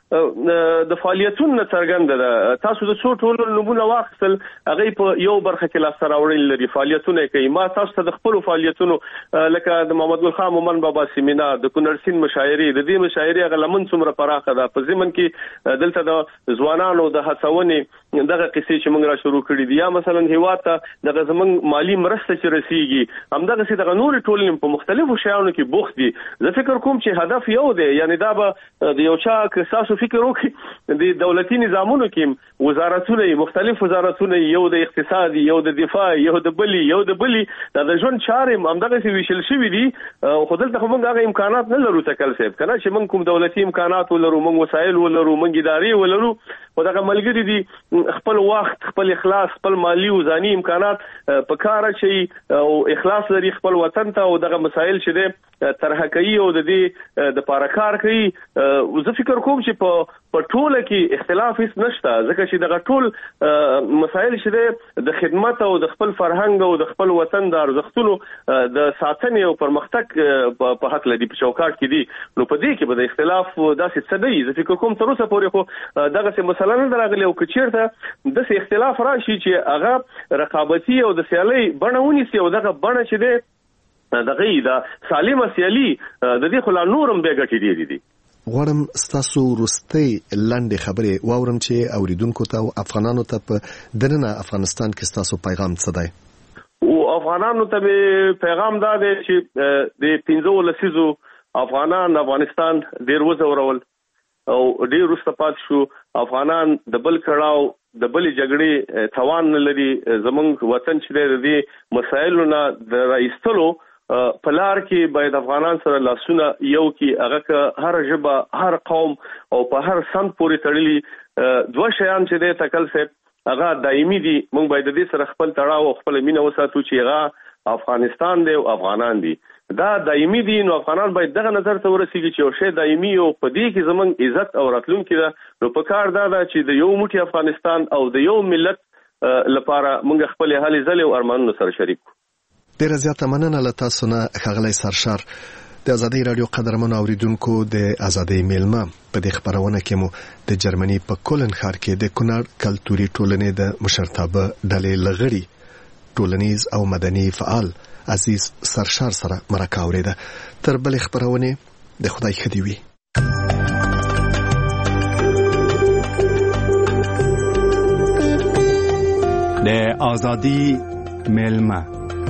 د فعالیتونو څرګنده ده. تاسو د څو ټولو نمونه واخیستل هغه په یو برخه کې لاس راوړل لري فعالیتونه کوي. ما تاسو ته د خپل فعالیتونو لکه د محمد ګل خان مومن بابا سیمینار، د کونړ سیند مشاعري، د دې مشاعري هغه لمن څومره پراخه ده. په ضمن کې دلته د ځوانانو د هڅونې دغه قصې چې موږ را شروع کړې دي، یا مثلا هیواد ته د زمنګ مالی مرسته چې رسیږي، همدغه سي د نور ټولنې په مختلفو شیانو کې بوخت دي. زه فکر کوم چې هدف یو دی، یعنی دا به د یو چا احساسو فکر وکړي د دولتي نظامونو کې وزارتونه مختلف وزارتونه، یو د اقتصادي، یو د دفاع، یو د بلی، یو د بلی د ژوند چارې همدغه سي ویشل شوی دي. خو دلته موږ هغه امکانات نه لرو تکل صاحب کنه چې موږ کوم دولتي امکانات ولرو، موږ وسایل ولرو، موږ ادارې ولرو، خو دغه ملګری دي خپل وخت، خپل اخلاص، خپل مالی او ځاني امکانات په کار شي او اخلاص لري خپل وطن ته او دغه مسایل چې ده طرح کوي او د دې د پاره کار کوي. زه فکر کوم چې په په ټوله کې اختلاف هیڅ نشته، ځکه چې دغه ټول مسایل چې ده د خدمت او د خپل فرهنګ او د خپل وطن د ارزښتونو د ساتنې او پرمختګ په حق لري په چوکاټ کې دي. نو په دې کې به د اختلاف داسې څه دی. زه فکر کوم تر اوسه پورې خو دغه څه مسله نه راغلی او کچیرته داسې اختلاف راشي چې هغه رقابتي او د سیالي بڼه ونیسي او دغه بڼه چې ده دغه د سالمه سیالي د دې خلا نورم به ګټې دي دي. غواړم ستاسو وروستۍ لنډې خبرې واورم چې اوریدونکو ته او افغانانو ته په دننه افغانستان کې ستاسو پیغام څه دی؟ او افغانانو ته پیغام دا دی چې د پنځو لسیزو افغانان افغانستان ډیر وزورول او ډیر وروسته پات شو. افغانان د بل کړهو د بل جګړې توان لري. زمونږ وطن چې د دې مسایلو نه د راایستلو په لار کې باید افغانان سره لاسونه یو کې هغه که هر ژبه، هر قوم او په هر سمت پورې تړلي دوه شیان چې د تکل صاحب هغه دایمي دي. موږ باید د دې سره خپل تړاو او خپل مینه وساتو چې هغه افغانستان دی او افغانان دي. دا دایمي دي. نو افغانان باید دغه نظر ته ورسیږي چې یو شی دایمي او په دې کې زمونږ عزت او راتلونکي ده. نو په کار دا ده چې د یو موټي افغانستان او د یو ملت لپاره موږ خپل هلې ځلې او ارمانونه سره شریک کړو. ډیره زیاته مننه له تاسو نه ښاغلی سرشار. د ازادۍ راډیو قدرمنو اوریدونکو، د ازادۍ میلمه په دې خبرونه کې مو د جرمني په کولن ښار کې د کونړ کلتوري ټولنې د مشرتابه ډلې لغړي ټولنیز او مدني فعال عزیز سرشار سره مرکه اوریده. تر بلې خبرونه د خدای ښه دې وي. د ازادۍ میلمه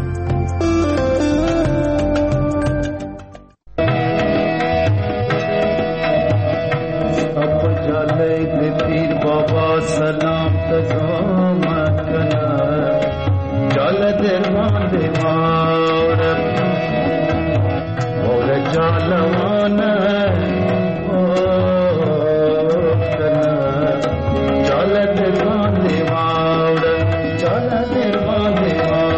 سلام تزام کنا جل درمان دیوار اور جالوان کنا جل درمان دیوار جل درمان دیوار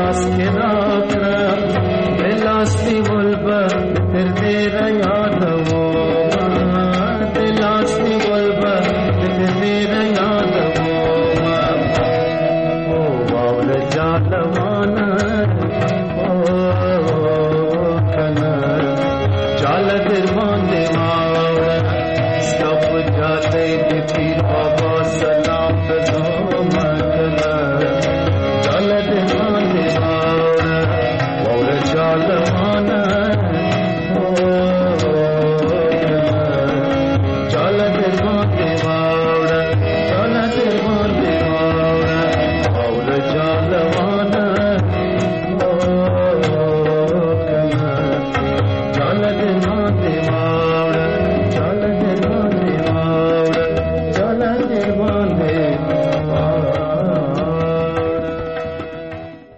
لاس کې راکړه لاس دی ولبه تر دې را یادوم لاس دی ولبه تر دې را یادوم او واول جالوانه